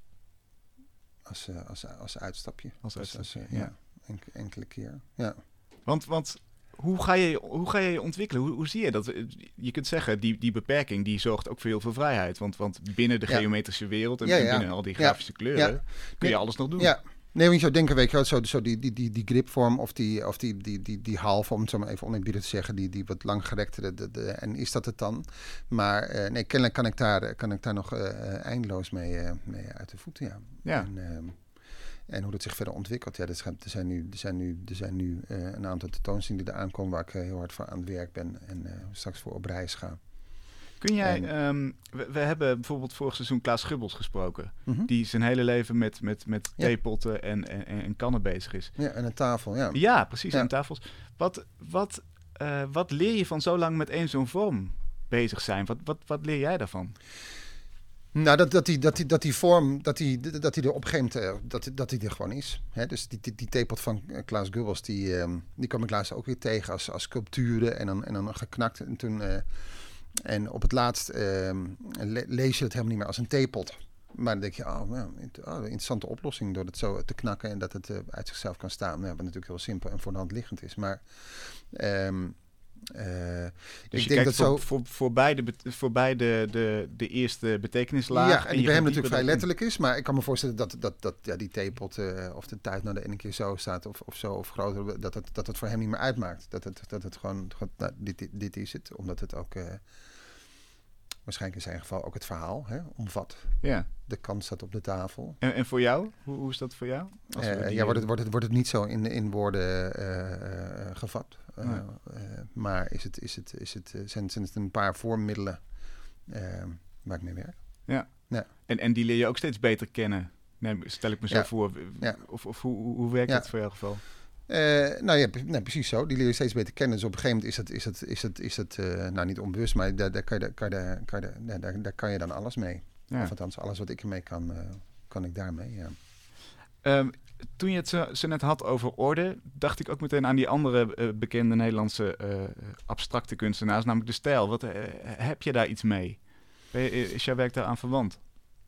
als, uh, als, als uitstapje. Als uitstapje, als, uh, ja. ja. Enk- enkele keer, ja. Want, want hoe, ga je, hoe ga je je ontwikkelen? Hoe, hoe zie je dat? Je kunt zeggen, die, die beperking die zorgt ook voor heel veel vrijheid. Want, want binnen de ja. geometrische wereld en, ja, ja. en binnen al die grafische ja. kleuren ja. kun je alles nog doen. Ja. Nee, want je zou denken, weet je wel, zo, zo die, die, die, die gripvorm of die, of die, die, die, die halve, om het zo maar even oneerbiedig te zeggen, die, die wat langgerekte, de, de, de, en is dat het dan? Maar uh, nee, kennelijk kan ik daar, kan ik daar nog uh, eindeloos mee, uh, mee uit de voeten, ja. ja. En, uh, en hoe dat zich verder ontwikkelt, ja, er zijn nu, er zijn nu, er zijn nu uh, een aantal tentoonstellingen die eraan komen waar ik uh, heel hard voor aan het werk ben en uh, straks voor op reis ga. Kun jij, en, um, we, we hebben bijvoorbeeld vorig seizoen Klaas Schubbels gesproken. Uh-huh. Die zijn hele leven met, met, met ja. theepotten en, en, en kannen bezig is. Ja, en een tafel, ja. Ja, precies, ja. en tafels. Wat, wat, uh, wat leer je van zo lang met één zo'n vorm bezig zijn? Wat, wat, wat leer jij daarvan? Nou, dat, dat, die, dat, die, dat die vorm, dat die, dat die er op een gegeven moment, dat, dat die er gewoon is. Hè? Dus die, die, die theepot van Klaas Schubbels, die, um, die kwam ik laatst ook weer tegen als, als sculpturen en dan, en dan geknakt. En toen... Uh, En op het laatst uh, le- lees je het helemaal niet meer als een theepot. Maar dan denk je, oh, nou, oh een interessante oplossing door het zo te knakken en dat het uh, uit zichzelf kan staan. Nou, wat natuurlijk heel simpel en voor de hand liggend is. Maar um, uh, dus ik je denk kijkt dat voor, zo voor, voor beide, voor beide de, de eerste betekenislaag. Ja, en, en die bij hem natuurlijk vrij in. letterlijk is. Maar ik kan me voorstellen dat, dat, dat ja, die theepot uh, of de tijd nou de ene keer zo staat of, of zo of groter, dat het, dat het voor hem niet meer uitmaakt. Dat het, dat het gewoon, nou, dit, dit, dit is het. Omdat het ook... Uh, waarschijnlijk in zijn geval ook het verhaal hè, omvat. Ja. De kans staat op de tafel. En, en voor jou? Hoe, hoe is dat voor jou? Als uh, die... Ja, wordt het, wordt, het, wordt het niet zo in, in woorden uh, gevat. Uh, nee. uh, maar is het, is het, is het, uh, zijn, zijn het een paar voormiddelen uh, waar ik mee werk. Ja. ja. En, en die leer je ook steeds beter kennen? Nee, stel ik me zo ja. voor. Ja. Of, of hoe, hoe werkt ja. dat voor jouw geval? Uh, nou ja, nee, precies zo. Die leer je steeds beter kennen. Dus op een gegeven moment is het, is het, is het, is het uh, nou niet onbewust, maar daar, daar, kan je, kan je, kan je, daar, daar, daar kan je dan alles mee. Ja. Of althans, alles wat ik ermee kan, uh, kan ik daarmee, ja. Um, toen je het zo, zo net had over orde, dacht ik ook meteen aan die andere uh, bekende Nederlandse uh, abstracte kunstenaars, namelijk de stijl. Wat, uh, heb je daar iets mee? Is jouw werk daaraan verwant?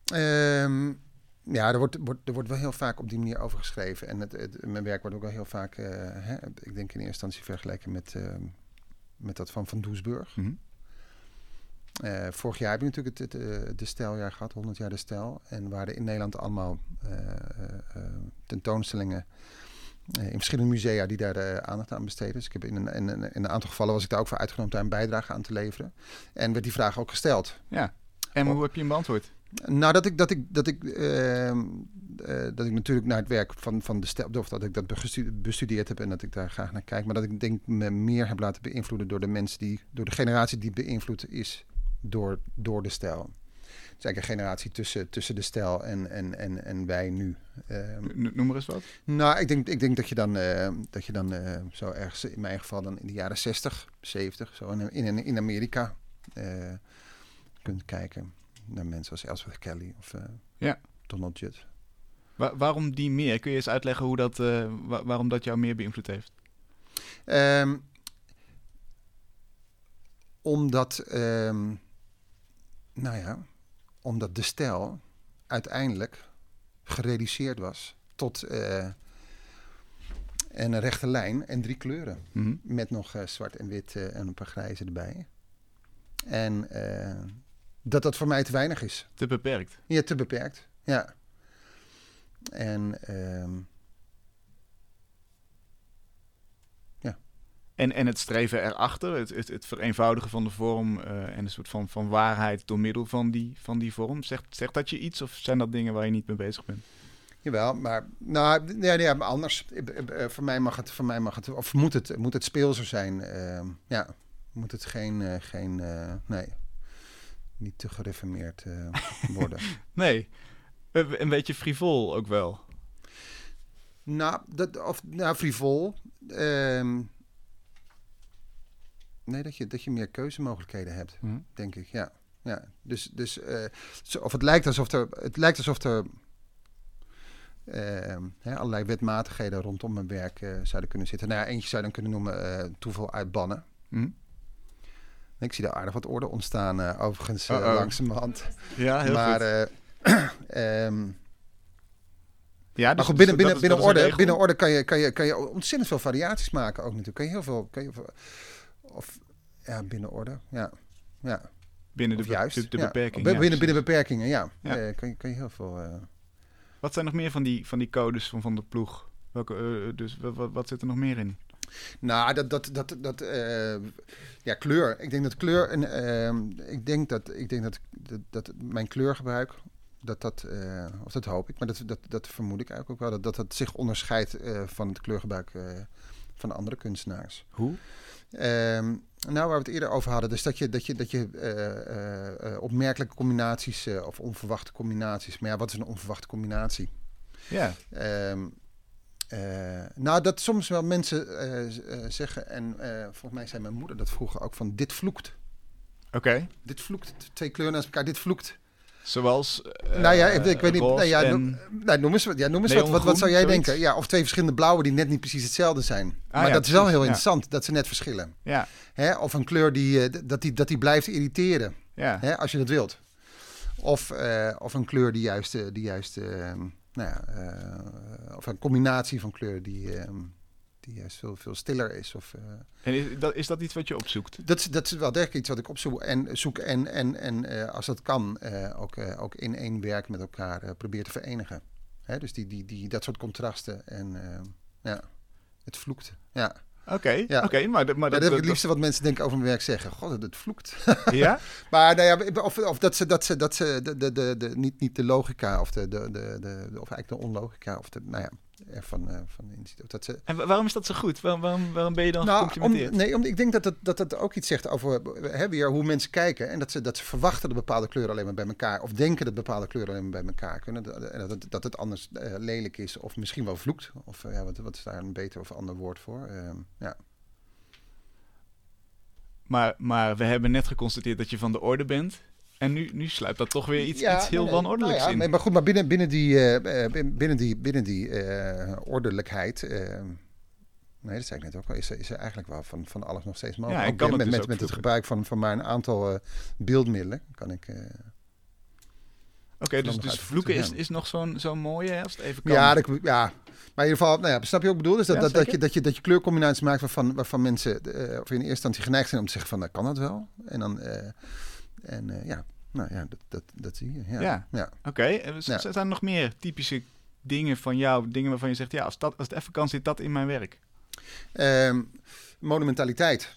Um, Ja, er wordt, wordt, er wordt wel heel vaak op die manier over geschreven. En het, het, mijn werk wordt ook wel heel vaak, uh, hè, ik denk in eerste instantie vergeleken met, uh, met dat van Van Doesburg. Mm-hmm. Uh, vorig jaar heb je natuurlijk het, het, uh, de Stijljaar gehad, honderd jaar de Stijl. En waren in Nederland allemaal uh, uh, tentoonstellingen uh, in verschillende musea die daar uh, aandacht aan besteden. Dus ik heb in een, in, een, in een aantal gevallen was ik daar ook voor uitgenodigd daar een bijdrage aan te leveren. En werd die vraag ook gesteld. Ja, en oh. hoe heb je hem beantwoord? Nou, dat ik, dat ik, dat ik, uh, uh, dat ik natuurlijk naar het werk van, van de stijl, of dat ik dat bestudeerd heb en dat ik daar graag naar kijk, maar dat ik denk me meer heb laten beïnvloeden door de mensen die, door de generatie die beïnvloed is door, door de stijl. Het is eigenlijk een generatie tussen, tussen de stijl en, en, en, en wij nu. Uh, Noem maar eens wat. Nou, ik denk, ik denk dat je dan, uh, dat je dan uh, zo ergens, in mijn geval dan in de jaren zestig, zeventig, zo in, in, in Amerika uh, kunt kijken. Naar mensen als Ellsworth Kelly of uh, ja. Donald Judd. Wa- waarom die meer? Kun je eens uitleggen hoe dat, uh, wa- waarom dat jou meer beïnvloed heeft? Um, omdat, um, nou ja, omdat de stijl uiteindelijk gereduceerd was tot uh, een rechte lijn en drie kleuren. Mm-hmm. Met nog uh, zwart en wit uh, en een paar grijze erbij. En... Uh, dat dat voor mij te weinig is. Te beperkt? Ja, te beperkt. Ja. En... Um, ja. En, en het streven erachter, het, het, het vereenvoudigen van de vorm uh, en een soort van, van waarheid door middel van die, van die vorm. Zegt, zegt dat je iets of zijn dat dingen waar je niet mee bezig bent? Jawel, maar nou, nee, nee, maar anders. Uh, voor mij mag het, voor mij mag het, of moet het, moet het speelser zijn. Uh, ja, moet het geen, uh, geen uh, nee, niet te gereformeerd uh, worden. Nee, een beetje frivol ook wel. Nou, dat, of, nou frivol. Um, nee, dat je, dat je meer keuzemogelijkheden hebt, hm. denk ik, ja. ja. Dus, dus uh, of het lijkt alsof er, het lijkt alsof er uh, hè, allerlei wetmatigheden rondom mijn werk uh, zouden kunnen zitten. Nou ja, eentje zou je dan kunnen noemen uh, toeval uitbannen. Hm. Ik zie daar aardig wat orde ontstaan, uh, overigens, uh, oh, oh. langzamerhand. Ja, heel maar, goed. Uh, um, Ja, dus, maar goed, binnen, dus binnen, dat is, binnen, dat orde, binnen orde kan je, kan, je, kan je ontzettend veel variaties maken ook natuurlijk. Kan je heel veel... Kan je, of ja, binnen orde, ja. ja. Binnen de, juist, de, de ja. beperkingen. Binnen, ja, binnen beperkingen, ja. ja. Uh, kan, je, kan je heel veel... Uh... Wat zijn nog meer van die, van die codes van, van de ploeg? Welke, uh, dus wat, wat zit er nog meer in? Nou, dat, dat, dat, dat uh, ja, kleur. Ik denk dat kleur, en uh, ik denk dat, ik denk dat, dat, dat mijn kleurgebruik, dat dat, uh, of dat hoop ik, maar dat, dat, dat vermoed ik eigenlijk ook wel, dat dat, dat zich onderscheidt uh, van het kleurgebruik uh, van andere kunstenaars. Hoe? Um, nou, waar we het eerder over hadden, dus dat je, dat je, dat je uh, uh, uh, opmerkelijke combinaties uh, of onverwachte combinaties, maar ja, wat is een onverwachte combinatie? Ja. Um, Uh, nou, dat soms wel mensen uh, uh, zeggen, en uh, volgens mij zei mijn moeder dat vroeger ook, van dit vloekt. Oké. Okay. Dit vloekt, twee kleuren naast elkaar, dit vloekt. Zoals, uh, nou ja, ik, ik weet niet, nou ja, en... noem, nou, noem eens, ja, noem eens wat, wat, wat zou jij zoiets? denken? Ja, of twee verschillende blauwen die net niet precies hetzelfde zijn. Ah, maar ja, dat is wel heel ja. interessant, dat ze net verschillen. Ja. Hè? Of een kleur die, uh, dat, die, dat die blijft irriteren, ja. Hè? Als je dat wilt. Of, uh, of een kleur die juist... Uh, die juist uh, Nou ja, uh, of een combinatie van kleuren die, uh, die juist veel, veel stiller is. Of, uh, en is dat, is dat iets wat je opzoekt? Dat, dat is wel degelijk iets wat ik opzoek. En, zoek en, en, en uh, als dat kan, uh, ook, uh, ook in één werk met elkaar uh, probeer te verenigen. Hè? Dus die, die, die, dat soort contrasten. En uh, ja, het vloekt. Ja. Oké, okay, ja. okay, maar, maar ja, dat, dat is het liefste wat mensen denken over mijn werk zeggen. God, het vloekt. Ja? Maar nou ja, of, of dat ze, dat ze, dat ze de, de, de, de, niet, niet de logica of de, de, de, de, of eigenlijk de onlogica of de, nou ja, ervan uh, van inziet. Dat ze... En waarom is dat zo goed? Waarom, waarom, waarom ben je dan nou, gecomplimenteerd? Om, nee, om, ik denk dat het, dat het ook iets zegt over hè, weer hoe mensen kijken en dat ze, dat ze verwachten dat bepaalde kleuren alleen maar bij elkaar, of denken dat bepaalde kleuren alleen maar bij elkaar kunnen, en dat, dat, dat het anders uh, lelijk is of misschien wel vloekt. Of uh, ja, wat, wat is daar een beter of ander woord voor? Uh, ja. Maar, maar we hebben net geconstateerd dat je van de orde bent. En nu, nu sluipt dat toch weer iets, ja, iets heel nee, wanordelijks nou ja, in. Nee, maar goed, maar binnen, binnen die, uh, binnen die, binnen die uh, ordelijkheid... Uh, nee, dat zei ik net ook al. Is er, is er eigenlijk wel van, van alles nog steeds mogelijk. Ja, ik kan met, het dus met, met het gebruik van, van maar een aantal uh, beeldmiddelen kan ik... Uh, Oké, okay, dus, dus vloeken is, is nog zo'n zo'n mooie, hè, als het even kan. Ja, dat, ja, maar in ieder geval, nou ja, snap je wat ik bedoel? Dus dat, ja, dat, dat, je, dat, je, dat je kleurcombinaties maakt waarvan, waarvan mensen uh, of in eerste instantie geneigd zijn om te zeggen van, nou, kan dat wel? En dan, uh, en uh, ja, nou ja, dat, dat, dat zie je. Ja, ja. ja. Oké, okay. Er ja. zijn er nog meer typische dingen van jou, dingen waarvan je zegt, ja, als, dat, als het even kan, zit dat in mijn werk? Um, monumentaliteit.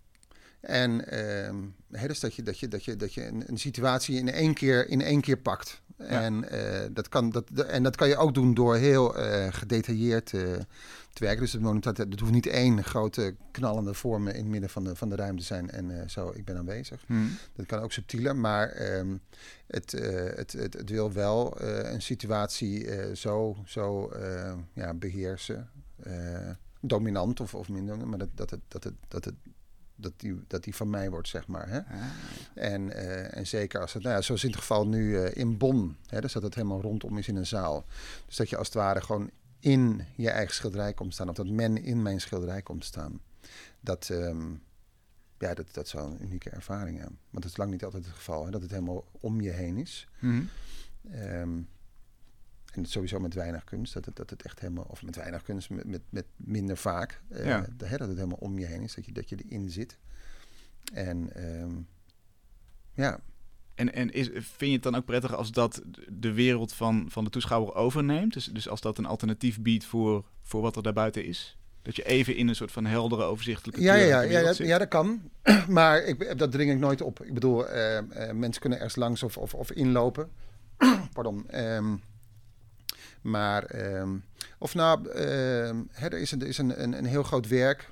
En um, he, dus dat je, dat je, dat je, dat je een, een situatie in één keer, in één keer pakt. Ja. En, uh, dat kan, dat, de, en dat kan je ook doen door heel uh, gedetailleerd uh, te werken. Dus het, het hoeft niet één grote knallende vorm in het midden van de, van de ruimte zijn en uh, zo, ik ben aanwezig. Hmm. Dat kan ook subtieler, maar um, het, uh, het, het, het wil wel uh, een situatie uh, zo, zo uh, ja, beheersen. Uh, dominant of, of minder, maar dat, dat, het, dat, het, dat het Dat die, dat die van mij wordt, zeg maar. Hè? Ah. En, uh, en zeker als het, nou ja, zoals in het geval nu uh, in Bonn, hè, dus dat het helemaal rondom is in een zaal. Dus dat je als het ware gewoon in je eigen schilderij komt staan, of dat men in mijn schilderij komt staan. Dat, um, ja, dat, dat is wel een unieke ervaring. Ja. Want het is lang niet altijd het geval, hè, dat het helemaal om je heen is. Mm-hmm. Um, En het sowieso met weinig kunst, dat het, dat het echt helemaal, of met weinig kunst, met, met, met minder vaak, uh, ja. de, hè, dat het helemaal om je heen is, dat je, dat je erin zit. En um, ja. En, en is, vind je het dan ook prettig als dat de wereld van, van de toeschouwer overneemt? Dus, dus als dat een alternatief biedt voor, voor wat er daarbuiten is? Dat je even in een soort van heldere, overzichtelijke ja, ja, ja, ja, dat, ja, dat kan. Maar ik, dat dring ik nooit op. Ik bedoel, uh, uh, mensen kunnen ergens langs of, of, of inlopen. Pardon. Um, Maar, um, of nou, uh, hè, er is, een, er is een, een, een heel groot werk.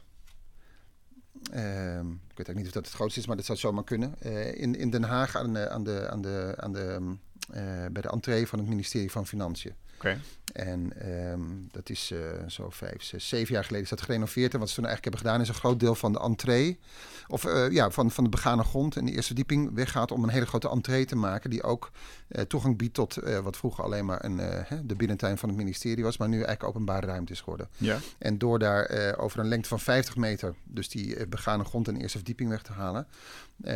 Uh, ik weet ook niet of dat het grootste is, maar dat zou zomaar kunnen. Uh, in, in Den Haag aan de, aan de, aan de, aan de, uh, bij de entree van het ministerie van Financiën. Okay. En um, dat is uh, zo vijf, zes, zeven jaar geleden is dat gerenoveerd. En wat ze toen eigenlijk hebben gedaan is een groot deel van de entree, of uh, ja, van, van de begane grond en de eerste verdieping weggaat om een hele grote entree te maken die ook uh, toegang biedt tot uh, wat vroeger alleen maar een, uh, de binnentuin van het ministerie was, maar nu eigenlijk openbare ruimte is geworden. Ja. En door daar uh, over een lengte van vijftig meter, dus die uh, begane grond en de eerste verdieping weg te halen, uh,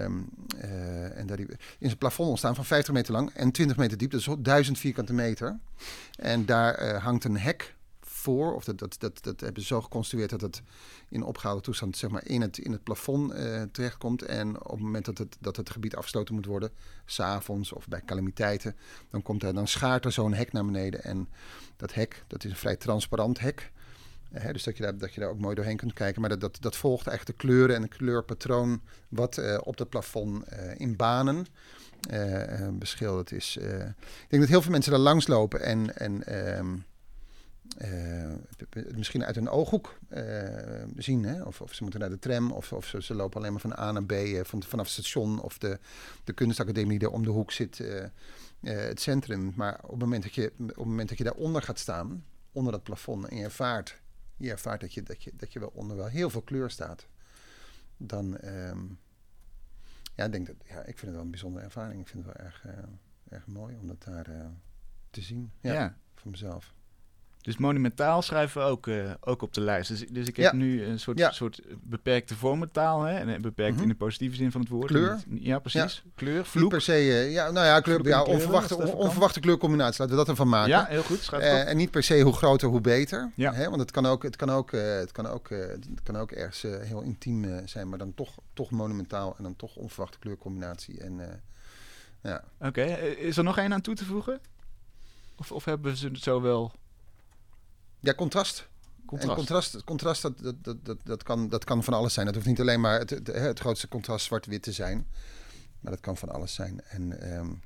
uh, en daar die, in zijn plafond ontstaan van vijftig meter lang en twintig meter diep, dus duizend vierkante meter. En daar uh, hangt een hek voor, of dat, dat, dat, dat hebben ze zo geconstrueerd dat het in opgehouden toestand zeg maar in het, in het plafond uh, terechtkomt. En op het moment dat het, dat het gebied afgesloten moet worden, 's avonds of bij calamiteiten, dan, komt er, dan schaart er zo'n hek naar beneden. En dat hek, dat is een vrij transparant hek. Uh, hè, dus dat je, daar, dat je daar ook mooi doorheen kunt kijken. Maar dat, dat, dat volgt eigenlijk de kleuren en het kleurpatroon wat uh, op het plafond uh, in banen Uh, uh, beschilderd is. Uh, ik denk dat heel veel mensen daar langs lopen en, en um, uh, misschien uit hun ooghoek uh, zien. Hè? Of, of ze moeten naar de tram, of, of ze, ze lopen alleen maar van A naar B, uh, van, vanaf het station, of de, de kunstacademie die er om de hoek zit, uh, uh, het centrum. Maar op het moment dat je, op het moment dat je daaronder gaat staan, onder dat plafond, en je ervaart, je ervaart dat je, dat je, dat je wel onder wel heel veel kleur staat, dan Um, Ja, ik denk dat, ja, ik vind het wel een bijzondere ervaring. Ik vind het wel erg, uh, erg mooi om dat daar uh, te zien. Ja, ja. Voor mezelf. Dus monumentaal schrijven we ook, uh, ook op de lijst. Dus, dus ik heb ja. nu een soort, ja. soort beperkte vormentaal, hè? En beperkt mm-hmm. in de positieve zin van het woord. Kleur. Ja, precies. Ja. Kleur, vloek. Niet per se, uh, ja, nou ja, kleur, ja onverwachte, on, onverwachte kleurcombinatie. Laten we dat ervan maken. Ja, heel goed. Schrijf uh, en niet per se hoe groter, hoe beter. Ja. Hè? Want het kan ook, het kan ook, uh, het kan ook, uh, het kan ook ergens uh, heel intiem uh, zijn, maar dan toch, toch monumentaal en dan toch onverwachte kleurcombinatie. En, uh, ja. Oké, okay. Is er nog één aan toe te voegen? Of, of hebben ze het zo wel? Ja, contrast. Contrast. En contrast, contrast dat, dat, dat, dat, dat, kan, dat kan van alles zijn. Dat hoeft niet alleen maar het, het, het grootste contrast zwart-wit te zijn. Maar dat kan van alles zijn. En um,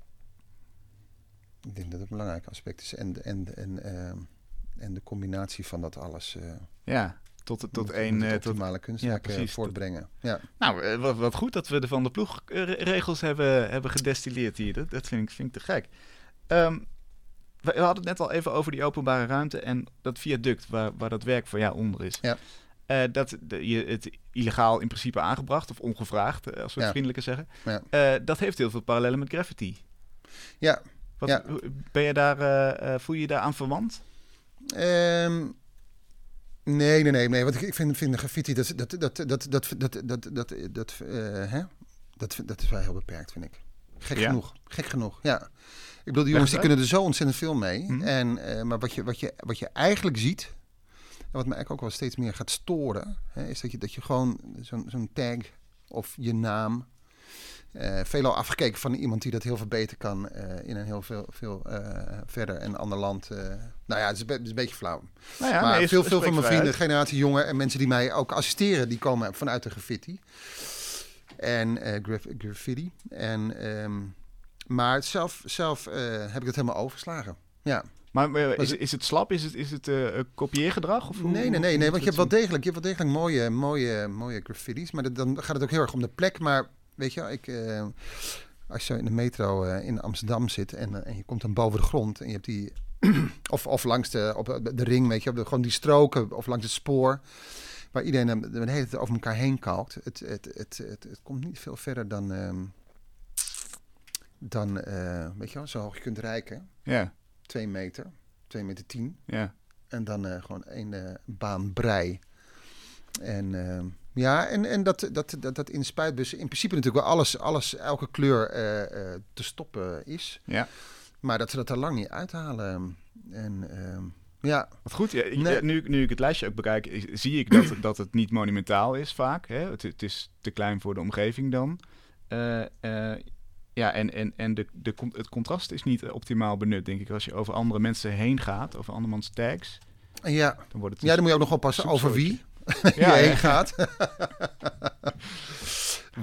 ik denk dat het een belangrijk aspect is. En, en, en, um, en de combinatie van dat alles. Uh, ja, tot, tot één uh, optimale kunstwerk ja, voortbrengen. Ja. Nou, uh, wat, wat goed dat we de Van der Ploeg regels hebben, hebben gedestilleerd hier. Dat, dat vind, ik, vind ik te gek. Um, We hadden het net al even over die openbare ruimte en dat viaduct waar, waar dat werk voor jou onder is. Ja. Uh, dat de, je het illegaal in principe aangebracht of ongevraagd, als we het ja. vriendelijker zeggen. Ja. Uh, dat heeft heel veel parallellen met graffiti. Ja. Wat, ja. Ben je daar, uh, voel je je daar aan verwant? Um, nee, nee, nee, nee. Want ik, ik vind, vind de graffiti dat dat dat dat dat dat dat dat dat, uh, hè? dat dat is wel heel beperkt, vind ik. Gek ja. genoeg. Gek genoeg. Ja. Ik bedoel, die jongens die kunnen er zo ontzettend veel mee. Mm-hmm. En, uh, maar wat je, wat, je, wat je eigenlijk ziet, en wat me eigenlijk ook wel steeds meer gaat storen, hè, is dat je, dat je gewoon zo'n, zo'n tag of je naam, uh, veelal afgekeken van iemand die dat heel veel beter kan uh, in een heel veel, veel uh, verder en ander land. Uh, nou ja, het is, een, het is een beetje flauw. Nou ja, maar nee, veel, veel van mijn vrienden, uit. generatie jongen en mensen die mij ook assisteren, die komen vanuit de graffiti. En uh, graf, graffiti. En Um, Maar zelf, zelf uh, heb ik het helemaal overgeslagen. Ja. Maar uh, is, is het slap? Is het, is het uh, kopieergedrag? Of hoe, nee, nee, nee, nee. Want je hebt, wel degelijk, je hebt wel degelijk mooie, mooie, mooie graffiti's. Maar dat, dan gaat het ook heel erg om de plek. Maar weet je, ik, uh, als je in de metro uh, in Amsterdam zit en, uh, en je komt dan boven de grond en je hebt die, of, of langs de, op de ring, weet je, op de, gewoon die stroken of langs het spoor, waar iedereen de, de hele tijd over elkaar heen kalkt. Het, het, het, het, het, het komt niet veel verder dan. Um, Dan, uh, weet je wel, zo hoog je kunt reiken. Ja. Twee meter. Twee meter tien. Ja. En dan uh, gewoon één uh, baan brei. En uh, ja, en, en dat, dat, dat, dat in de spuitbus in principe natuurlijk wel alles, alles elke kleur uh, uh, te stoppen is. Ja. Maar dat ze dat er lang niet uithalen. En uh, ja. Wat goed. Ja, ik, nee. nu, nu ik het lijstje ook bekijk, zie ik dat, dat het niet monumentaal is vaak. Hè? Het, het is te klein voor de omgeving dan. Uh, uh, Ja, en, en, en de, de, het contrast is niet optimaal benut, denk ik. Als je over andere mensen heen gaat, over andermans tags. Ja, dan, wordt het ja, dan moet je ook nog oppassen over wie ja, je heen ja. gaat.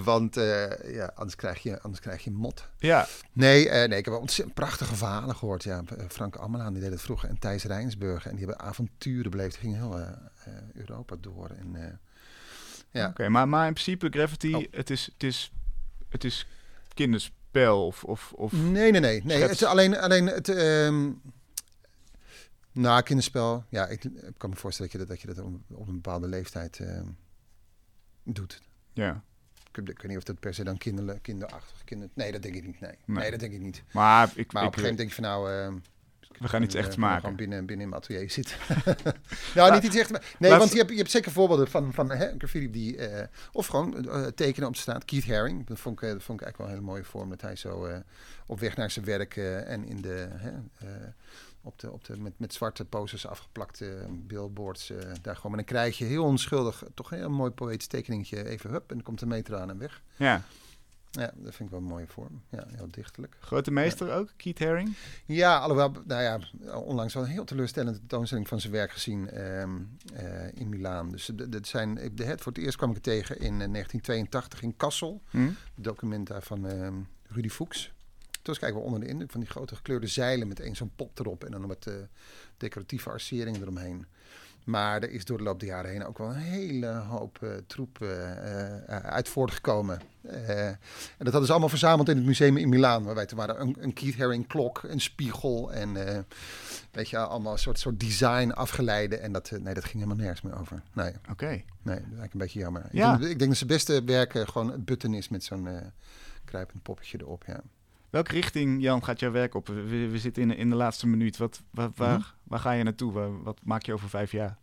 Want uh, ja, anders, krijg je, anders krijg je mot. Ja. Nee, uh, nee, ik heb ontzettend prachtige verhalen gehoord. Ja, Frank Ammelaan, die deed het vroeger. En Thijs Rijnsburg. En die hebben avonturen beleefd. Die gingen heel uh, uh, Europa door. En, uh, ja. Oké, okay, maar, maar in principe Gravity, oh. het, is, het, is, het is kinderspel of... of, of nee, nee, nee. nee het is alleen, alleen het... Um, nou, kinderspel. Ja, ik, ik kan me voorstellen dat je dat, dat, je dat op, op een bepaalde leeftijd uh, doet. Ja. Ik, ik weet niet of dat per se dan kinder, kinderachtig... Kinder, nee, dat denk ik niet. Nee, nee. nee dat denk ik niet. Maar, ik, maar op ik, een gegeven moment denk je van nou... Uh, we gaan iets echt uh, maken. Gewoon binnen, binnen in mijn atelier zitten. nou, maar, niet iets echt maken. Nee, laat... want je hebt, je hebt zeker voorbeelden van, van hè, graffiti die... Uh, of gewoon uh, tekenen op de straat. Keith Haring, dat vond ik, uh, dat vond ik eigenlijk wel een hele mooie vorm. Dat hij zo uh, op weg naar zijn werk uh, en in de... Uh, uh, op de, op de, met, met zwarte posters afgeplakte billboards. Uh, daar gewoon. Maar dan krijg je heel onschuldig toch een heel mooi poëtisch tekeningetje. Even hup, en dan komt de meter aan en weg. Ja. Ja, dat vind ik wel een mooie vorm. Ja, heel dichtelijk. Grote meester ja. ook, Keith Haring? Ja, alhoewel, nou ja, onlangs wel een heel teleurstellende tentoonstelling van zijn werk gezien um, uh, in Milaan. Dus dat zijn, de, het, voor het eerst kwam ik het tegen in uh, negentien tweeëntachtig in Kassel. Hmm? Document daar van um, Rudy Fuchs. Toen was ik eigenlijk wel onder de indruk van die grote gekleurde zeilen met één zo'n pop erop en dan met uh, decoratieve arceringen eromheen. Maar er is door de loop der jaren heen ook wel een hele hoop uh, troep uh, uh, uit voortgekomen. Uh, en dat hadden ze allemaal verzameld in het museum in Milaan. Waarbij er waren een, een Keith Haring klok, een spiegel en uh, weet je, allemaal een soort, soort design afgeleide. En dat, uh, nee, dat ging helemaal nergens meer over. Nee. Oké. Okay. Nee, dat is eigenlijk een beetje jammer. Ja. Ik, denk, ik denk dat zijn beste werk uh, gewoon het button is met zo'n uh, kruipend poppetje erop, ja. Welke richting, Jan, gaat jouw werk op? We, we zitten in, in de laatste minuut. Wat, waar, waar, mm-hmm. waar ga je naartoe? Waar, wat maak je over vijf jaar?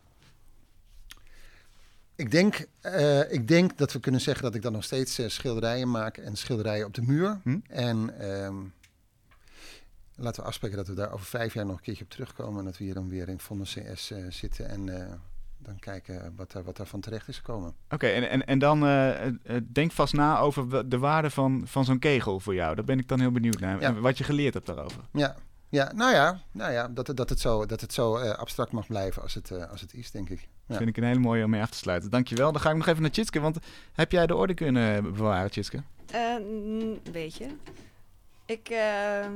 Ik denk, uh, ik denk dat we kunnen zeggen dat ik dan nog steeds uh, schilderijen maak en schilderijen op de muur. Hm? En um, laten we afspreken dat we daar over vijf jaar nog een keertje op terugkomen. En dat we hier dan weer in Vondel C S uh, zitten en uh, dan kijken wat, daar, wat daarvan terecht is gekomen. Oké, okay, en, en, en dan uh, uh, denk vast na over de waarde van, van zo'n kegel voor jou. Daar ben ik dan heel benieuwd naar. Ja. En wat je geleerd hebt daarover. Ja. Ja, nou ja, nou ja dat, dat het zo, dat het zo uh, abstract mag blijven als het, uh, als het is, denk ik. Ja. Dat vind ik een hele mooie om mee af te sluiten. Dankjewel. Dan ga ik nog even naar Tjitske, want heb jij de orde kunnen bewaren, Tjitske? Uh, een beetje. Ik uh,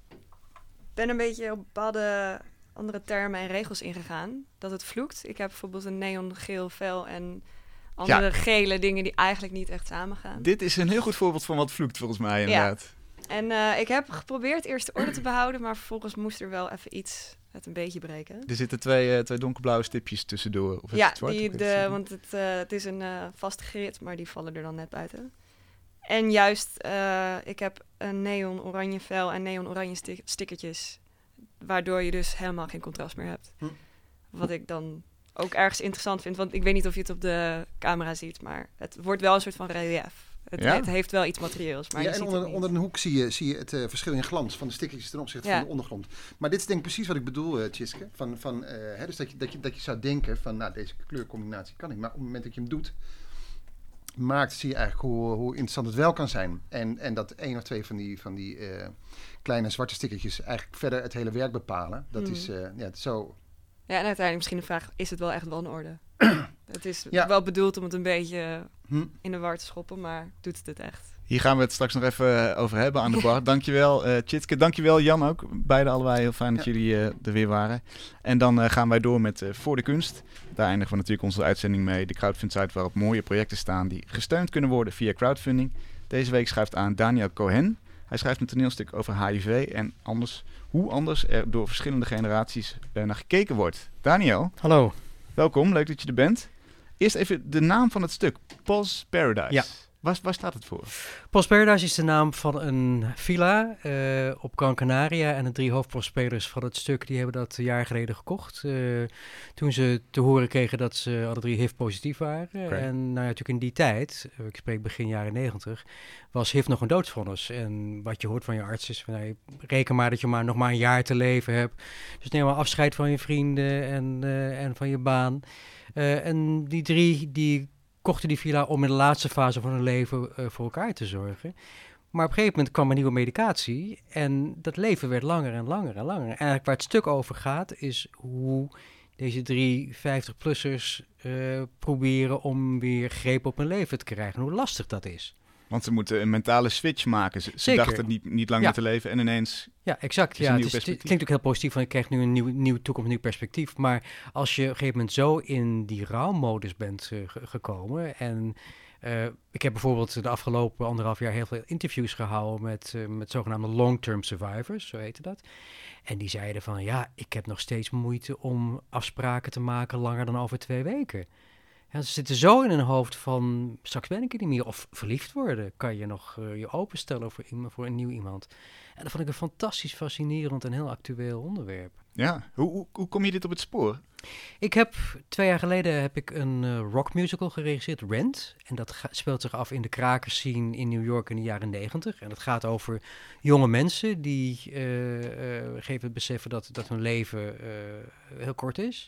ben een beetje op bepaalde andere termen en regels ingegaan. Dat het vloekt. Ik heb bijvoorbeeld een neongeel vel en andere ja. gele dingen die eigenlijk niet echt samengaan. Dit is een heel goed voorbeeld van wat vloekt, volgens mij, inderdaad. Ja. En uh, ik heb geprobeerd eerst de orde te behouden, maar vervolgens moest er wel even iets het een beetje breken. Er zitten twee, uh, twee donkerblauwe stipjes tussendoor. Of ja, het zwart, die, de, want het, uh, het is een uh, vaste grid, maar die vallen er dan net buiten. En juist, uh, ik heb een neon oranje vel en neon oranje sti- stickertjes, waardoor je dus helemaal geen contrast meer hebt. Hm. Wat ik dan ook ergens interessant vind, want ik weet niet of je het op de camera ziet, maar het wordt wel een soort van relief. Het, ja? het heeft wel iets materieels. Maar ja, je en ziet onder, het onder een hoek zie je, zie je het uh, verschil in glans van de stickertjes ten opzichte ja. van de ondergrond. Maar dit is denk ik precies wat ik bedoel, uh, Tjitske. Van, van, uh, hè, dus dat je, dat, je, dat je zou denken van, nou, deze kleurcombinatie kan ik. Maar op het moment dat je hem doet, maakt, zie je eigenlijk hoe, hoe interessant het wel kan zijn. En, en dat één of twee van die, van die uh, kleine zwarte stickertjes eigenlijk verder het hele werk bepalen. Dat mm. is uh, ja, zo... Ja, en uiteindelijk misschien de vraag, is het wel echt wanorde? Het is ja. wel bedoeld om het een beetje hm. in de war te schoppen, maar doet het het echt? Hier gaan we het straks nog even over hebben aan de bar. Dankjewel uh, Tjitske, dankjewel Jan ook. Beide allebei heel fijn dat ja. jullie uh, er weer waren. En dan uh, gaan wij door met uh, Voor de Kunst. Daar eindigen we natuurlijk onze uitzending mee. De crowdfund site waarop mooie projecten staan die gesteund kunnen worden via crowdfunding. Deze week schrijft aan Daniel Cohen. Hij schrijft een toneelstuk over H I V en anders, hoe anders er door verschillende generaties uh, naar gekeken wordt. Daniel. Hallo. Welkom, leuk dat je er bent. Eerst even de naam van het stuk, Paul's Paradise. Ja. Waar, waar staat het voor? Paul's Paradise is de naam van een villa uh, op Gran Canaria. En de drie hoofdrolspelers van het stuk die hebben dat een jaar geleden gekocht. Uh, toen ze te horen kregen dat ze alle drie H I V-positief waren. Okay. En nou ja, natuurlijk in die tijd, uh, ik spreek begin jaren negentig, was H I V nog een doodsvonnis. En wat je hoort van je arts is, van, nou, reken maar dat je maar nog maar een jaar te leven hebt. Dus neem maar afscheid van je vrienden en, uh, en van je baan. Uh, en die drie die kochten die villa om in de laatste fase van hun leven uh, voor elkaar te zorgen. Maar op een gegeven moment kwam er nieuwe medicatie en dat leven werd langer en langer en langer. En eigenlijk waar het stuk over gaat is hoe deze drie vijftig-plussers uh, proberen om weer greep op hun leven te krijgen. Hoe lastig dat is. Want ze moeten een mentale switch maken. Ze, ze dachten niet, niet lang ja. meer te leven en ineens... Ja, exact. Ja, het, is, het klinkt ook heel positief, want ik krijg nu een nieuw, nieuwe toekomst, een nieuw perspectief. Maar als je op een gegeven moment zo in die rouwmodus bent uh, ge- gekomen... en uh, ik heb bijvoorbeeld de afgelopen anderhalf jaar heel veel interviews gehouden... met, uh, met zogenaamde long-term survivors, zo heette dat. En die zeiden van, ja, ik heb nog steeds moeite om afspraken te maken langer dan over twee weken. Ja, ze zitten zo in hun hoofd van, straks ben ik er niet meer. Of verliefd worden, kan je nog uh, je openstellen voor, iemand, voor een nieuw iemand. En dat vond ik een fantastisch fascinerend en heel actueel onderwerp. Ja, hoe, hoe, hoe kom je dit op het spoor? Ik heb, twee jaar geleden heb ik een uh, rockmusical geregisseerd, Rent. En dat ga, speelt zich af in de krakerscene in New York in de jaren negentig. En het gaat over jonge mensen die uh, uh, geven het beseffen dat, dat hun leven uh, heel kort is.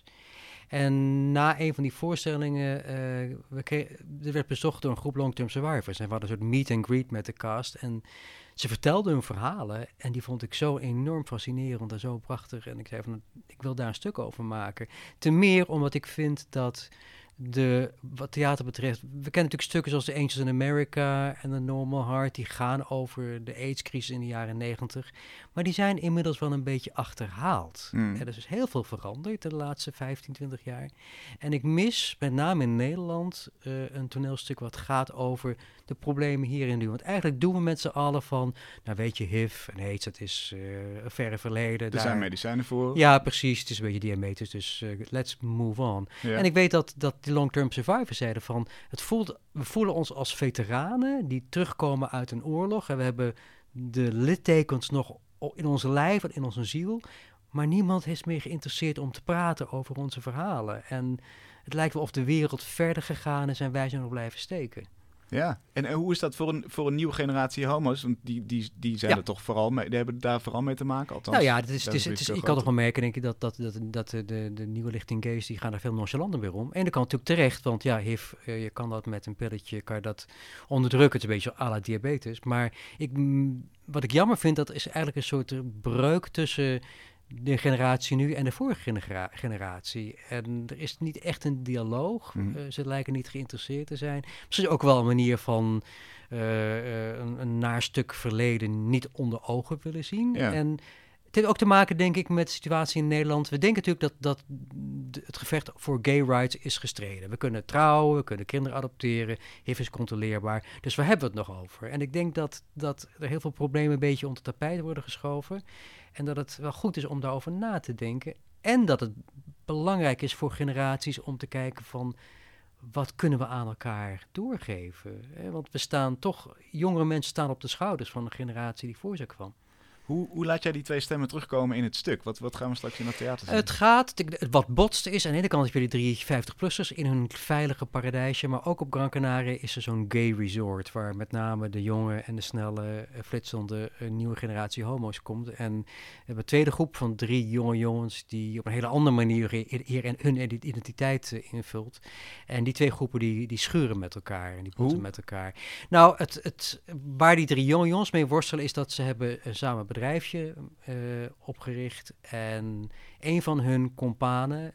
En na een van die voorstellingen, uh, we kregen, er werd bezocht door een groep long-term survivors. En we hadden een soort meet and greet met de cast. En ze vertelden hun verhalen en die vond ik zo enorm fascinerend en zo prachtig. En ik zei van, ik wil daar een stuk over maken. Ten meer omdat ik vind dat de, wat theater betreft, we kennen natuurlijk stukken zoals The Angels in America en The Normal Heart, die gaan over de AIDS-crisis in de jaren negentig. Maar die zijn inmiddels wel een beetje achterhaald. Mm. Er is dus heel veel veranderd de laatste vijftien, twintig jaar. En ik mis, met name in Nederland, uh, een toneelstuk wat gaat over de problemen hier en nu. Want eigenlijk doen we met z'n allen van, nou weet je, H I V en AIDS, dat is uh, een verre verleden. Er daar... zijn medicijnen voor. Ja, precies. Het is een beetje diabetes, dus uh, let's move on. Ja. En ik weet dat, dat die long-term survivors zeiden van, het voelt, we voelen ons als veteranen die terugkomen uit een oorlog. En we hebben de littekens nog in onze lijf en in onze ziel. Maar niemand is meer geïnteresseerd om te praten over onze verhalen. En het lijkt wel of de wereld verder gegaan is en wij zijn nog blijven steken. Ja, en, en hoe is dat voor een, voor een nieuwe generatie homo's? Want die, die, die zijn ja. er toch vooral mee, die hebben daar vooral mee te maken. Althans, nou ja, het is, het is, is het is, veel ik kan toch groter. wel merken, denk ik, dat, dat, dat, dat de, de, de nieuwe lichting gays, die gaan daar veel nonchalanter weer om. En dat kan natuurlijk terecht, want ja, H I V, uh, je kan dat met een pilletje, kan je dat onderdrukken. Het is een beetje à la diabetes. Maar ik, m, wat ik jammer vind, dat is eigenlijk een soort breuk tussen de generatie nu en de vorige genera- generatie. En er is niet echt een dialoog. Mm. Uh, ze lijken niet geïnteresseerd te zijn. Misschien ook wel een manier van uh, uh, een, een naar stuk verleden niet onder ogen willen zien. Ja. En het heeft ook te maken, denk ik, met de situatie in Nederland. We denken natuurlijk dat, dat de, het gevecht voor gay rights is gestreden. We kunnen trouwen, we kunnen kinderen adopteren. H I V is controleerbaar. Dus waar hebben we het nog over? En ik denk dat, dat er heel veel problemen een beetje onder tapijt worden geschoven. En dat het wel goed is om daarover na te denken. En dat het belangrijk is voor generaties om te kijken van, wat kunnen we aan elkaar doorgeven? Want we staan toch, jongere mensen staan op de schouders van een generatie die voor ze kwam. Hoe, hoe laat jij die twee stemmen terugkomen in het stuk? Wat, wat gaan we straks in het theater zien? Het gaat, wat botste is, aan de ene kant heb je die drie vijftig-plussers in hun veilige paradijsje, maar ook op Gran Canaria is er zo'n gay resort, waar met name de jonge en de snelle, uh, flitsende uh, nieuwe generatie homo's komt. En we hebben een tweede groep van drie jonge jongens die op een hele andere manier hier hun identiteit uh, invult. En die twee groepen die, die schuren met elkaar en die botten met elkaar. Nou, het, het, waar die drie jonge jongens mee worstelen is dat ze hebben uh, samen bedrijfje uh, opgericht en een van hun companen,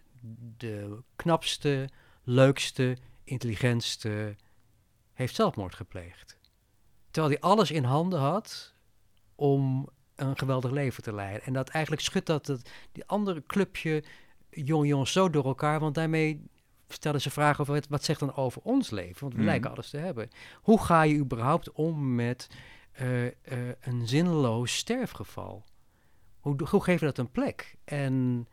de knapste, leukste, intelligentste, heeft zelfmoord gepleegd. Terwijl hij alles in handen had om een geweldig leven te leiden. En dat eigenlijk schudt dat het, die andere clubje jonge jongens zo door elkaar, want daarmee stellen ze vragen over wat, wat zegt dan over ons leven, want we mm. lijken alles te hebben. Hoe ga je überhaupt om met Uh, uh, een zinloos sterfgeval? Hoe, hoe geef je dat een plek? En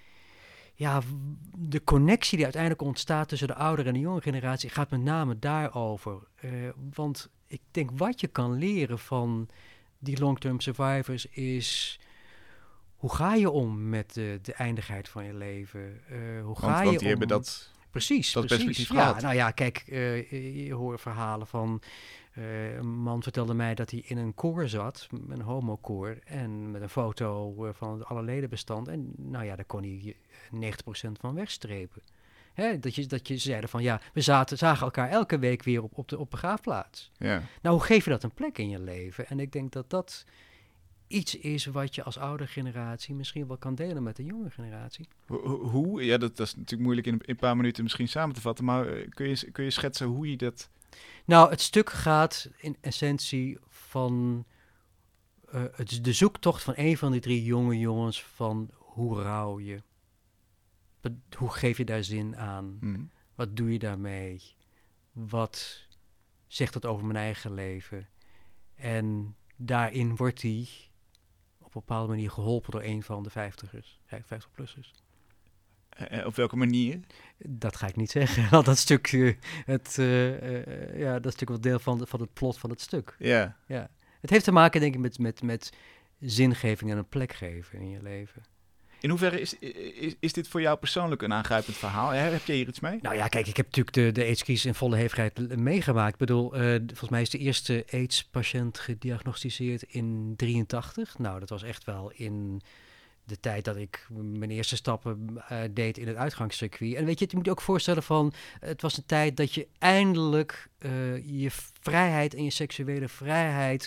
ja, de connectie die uiteindelijk ontstaat tussen de oudere en de jonge generatie gaat met name daarover. Uh, want ik denk wat je kan leren van die long-term survivors is, hoe ga je om met de, de eindigheid van je leven? Uh, hoe ga want, je want die om... hebben dat, precies, dat precies. perspectief ja, gehad. nou ja, kijk, uh, je, je hoort verhalen van Uh, een man vertelde mij dat hij in een koor zat, een homokoor, en met een foto uh, van alle ledenbestand. En nou ja, daar kon hij negentig procent van wegstrepen. Hè, dat, je, dat je zeiden van, ja, we zaten, zagen elkaar elke week weer op, op de op begraafplaats. Ja. Nou, hoe geef je dat een plek in je leven? En ik denk dat dat iets is wat je als oude generatie misschien wel kan delen met de jonge generatie. Ho- Hoe? Ja, dat, dat is natuurlijk moeilijk in een, in een paar minuten misschien samen te vatten. Maar uh, kun je, kun je schetsen hoe je dat... Nou, het stuk gaat in essentie van uh, het is de zoektocht van een van die drie jonge jongens van hoe rouw je? Wat, hoe geef je daar zin aan? Hmm. Wat doe je daarmee? Wat zegt dat over mijn eigen leven? En daarin wordt hij op een bepaalde manier geholpen door een van de vijftigers, vijftig-plussers. Uh, op welke manier? Dat ga ik niet zeggen, want dat stuk, uh, het, uh, uh, ja, dat stuk was deel van, de, van het plot van het stuk. Ja. Ja. Het heeft te maken, denk ik, met, met, met zingeving en een plek geven in je leven. In hoeverre is, is, is dit voor jou persoonlijk een aangrijpend verhaal? Heb jij hier iets mee? Nou ja, kijk, ik heb natuurlijk de, de AIDS-crisis in volle hevigheid meegemaakt. Ik bedoel, uh, volgens mij is de eerste AIDS-patiënt gediagnosticeerd in drieëntachtig. Nou, dat was echt wel in de tijd dat ik mijn eerste stappen uh, deed in het uitgangscircuit. En weet je, je moet je ook voorstellen van, het was een tijd dat je eindelijk uh, je vrijheid en je seksuele vrijheid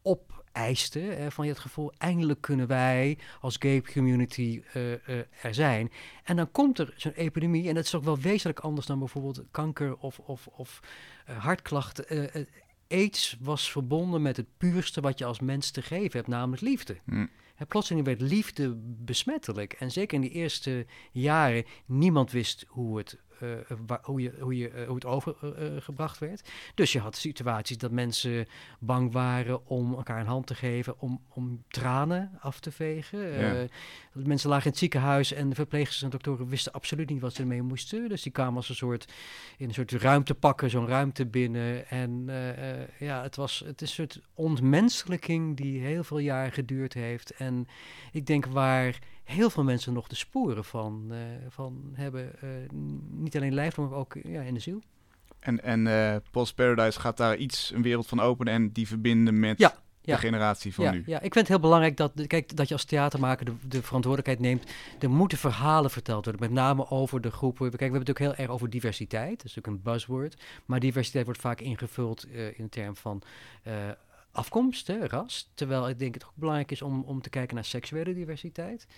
opeiste. Hè, van je het gevoel, eindelijk kunnen wij als gay community uh, uh, er zijn. En dan komt er zo'n epidemie, en dat is ook wel wezenlijk anders dan bijvoorbeeld kanker of, of, of uh, hartklachten. Uh, uh, AIDS was verbonden met het puurste wat je als mens te geven hebt, namelijk liefde. Hmm. En plotseling werd liefde besmettelijk. En zeker in die eerste jaren, niemand wist hoe het, uh, wa- hoe je, hoe je, uh, hoe het overgebracht uh, werd. Dus je had situaties dat mensen bang waren om elkaar een hand te geven, om, om tranen af te vegen. Ja. Uh, mensen lagen in het ziekenhuis en de verpleegsters en doktoren wisten absoluut niet wat ze ermee moesten. Dus die kwamen als een soort, in een soort ruimte pakken, zo'n ruimte binnen. En uh, uh, ja, het, was, het is een soort ontmenselijking die heel veel jaar geduurd heeft. En ik denk waar heel veel mensen nog de sporen van, uh, van hebben. Uh, niet alleen lijf, maar ook uh, ja, in de ziel. En, en uh, Paul's Paradise gaat daar iets, een wereld van openen en die verbinden met Ja, de ja. generatie van Ja, nu. ja, ik vind het heel belangrijk dat, kijk, dat je als theatermaker de, de verantwoordelijkheid neemt. Er moeten verhalen verteld worden, met name over de groepen. Kijk, we hebben het ook heel erg over diversiteit. Dat is natuurlijk een buzzword. Maar diversiteit wordt vaak ingevuld uh, in de term van uh, afkomst, hè, ras. Terwijl ik denk het ook belangrijk is om, om te kijken naar seksuele diversiteit.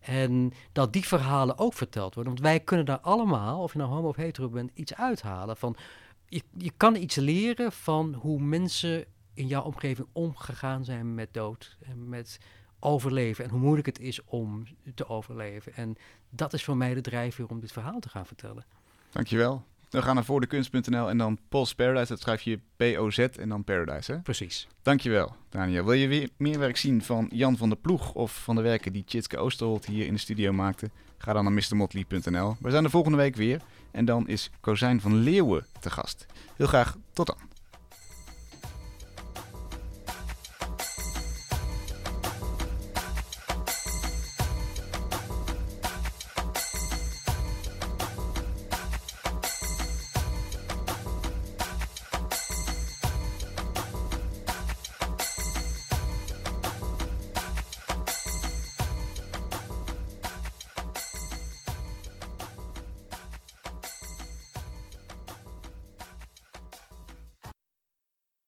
En dat die verhalen ook verteld worden. Want wij kunnen daar allemaal, of je nou homo of hetero bent, iets uithalen. Van, je, je kan iets leren van hoe mensen in jouw omgeving omgegaan zijn met dood en met overleven. En hoe moeilijk het is om te overleven. En dat is voor mij de drijfveer om dit verhaal te gaan vertellen. Dankjewel. We gaan naar voordekunst punt n l en dan Paul's Paradise. Dat schrijf je P O Z en dan Paradise, hè? Precies. Dankjewel, Daniel. Wil je weer meer werk zien van Jan van der Ploeg of van de werken die Tjitske Oosterholt hier in de studio maakte? Ga dan naar mister motley punt n l. We zijn er volgende week weer en dan is Kozijn van Leeuwen te gast. Heel graag tot dan.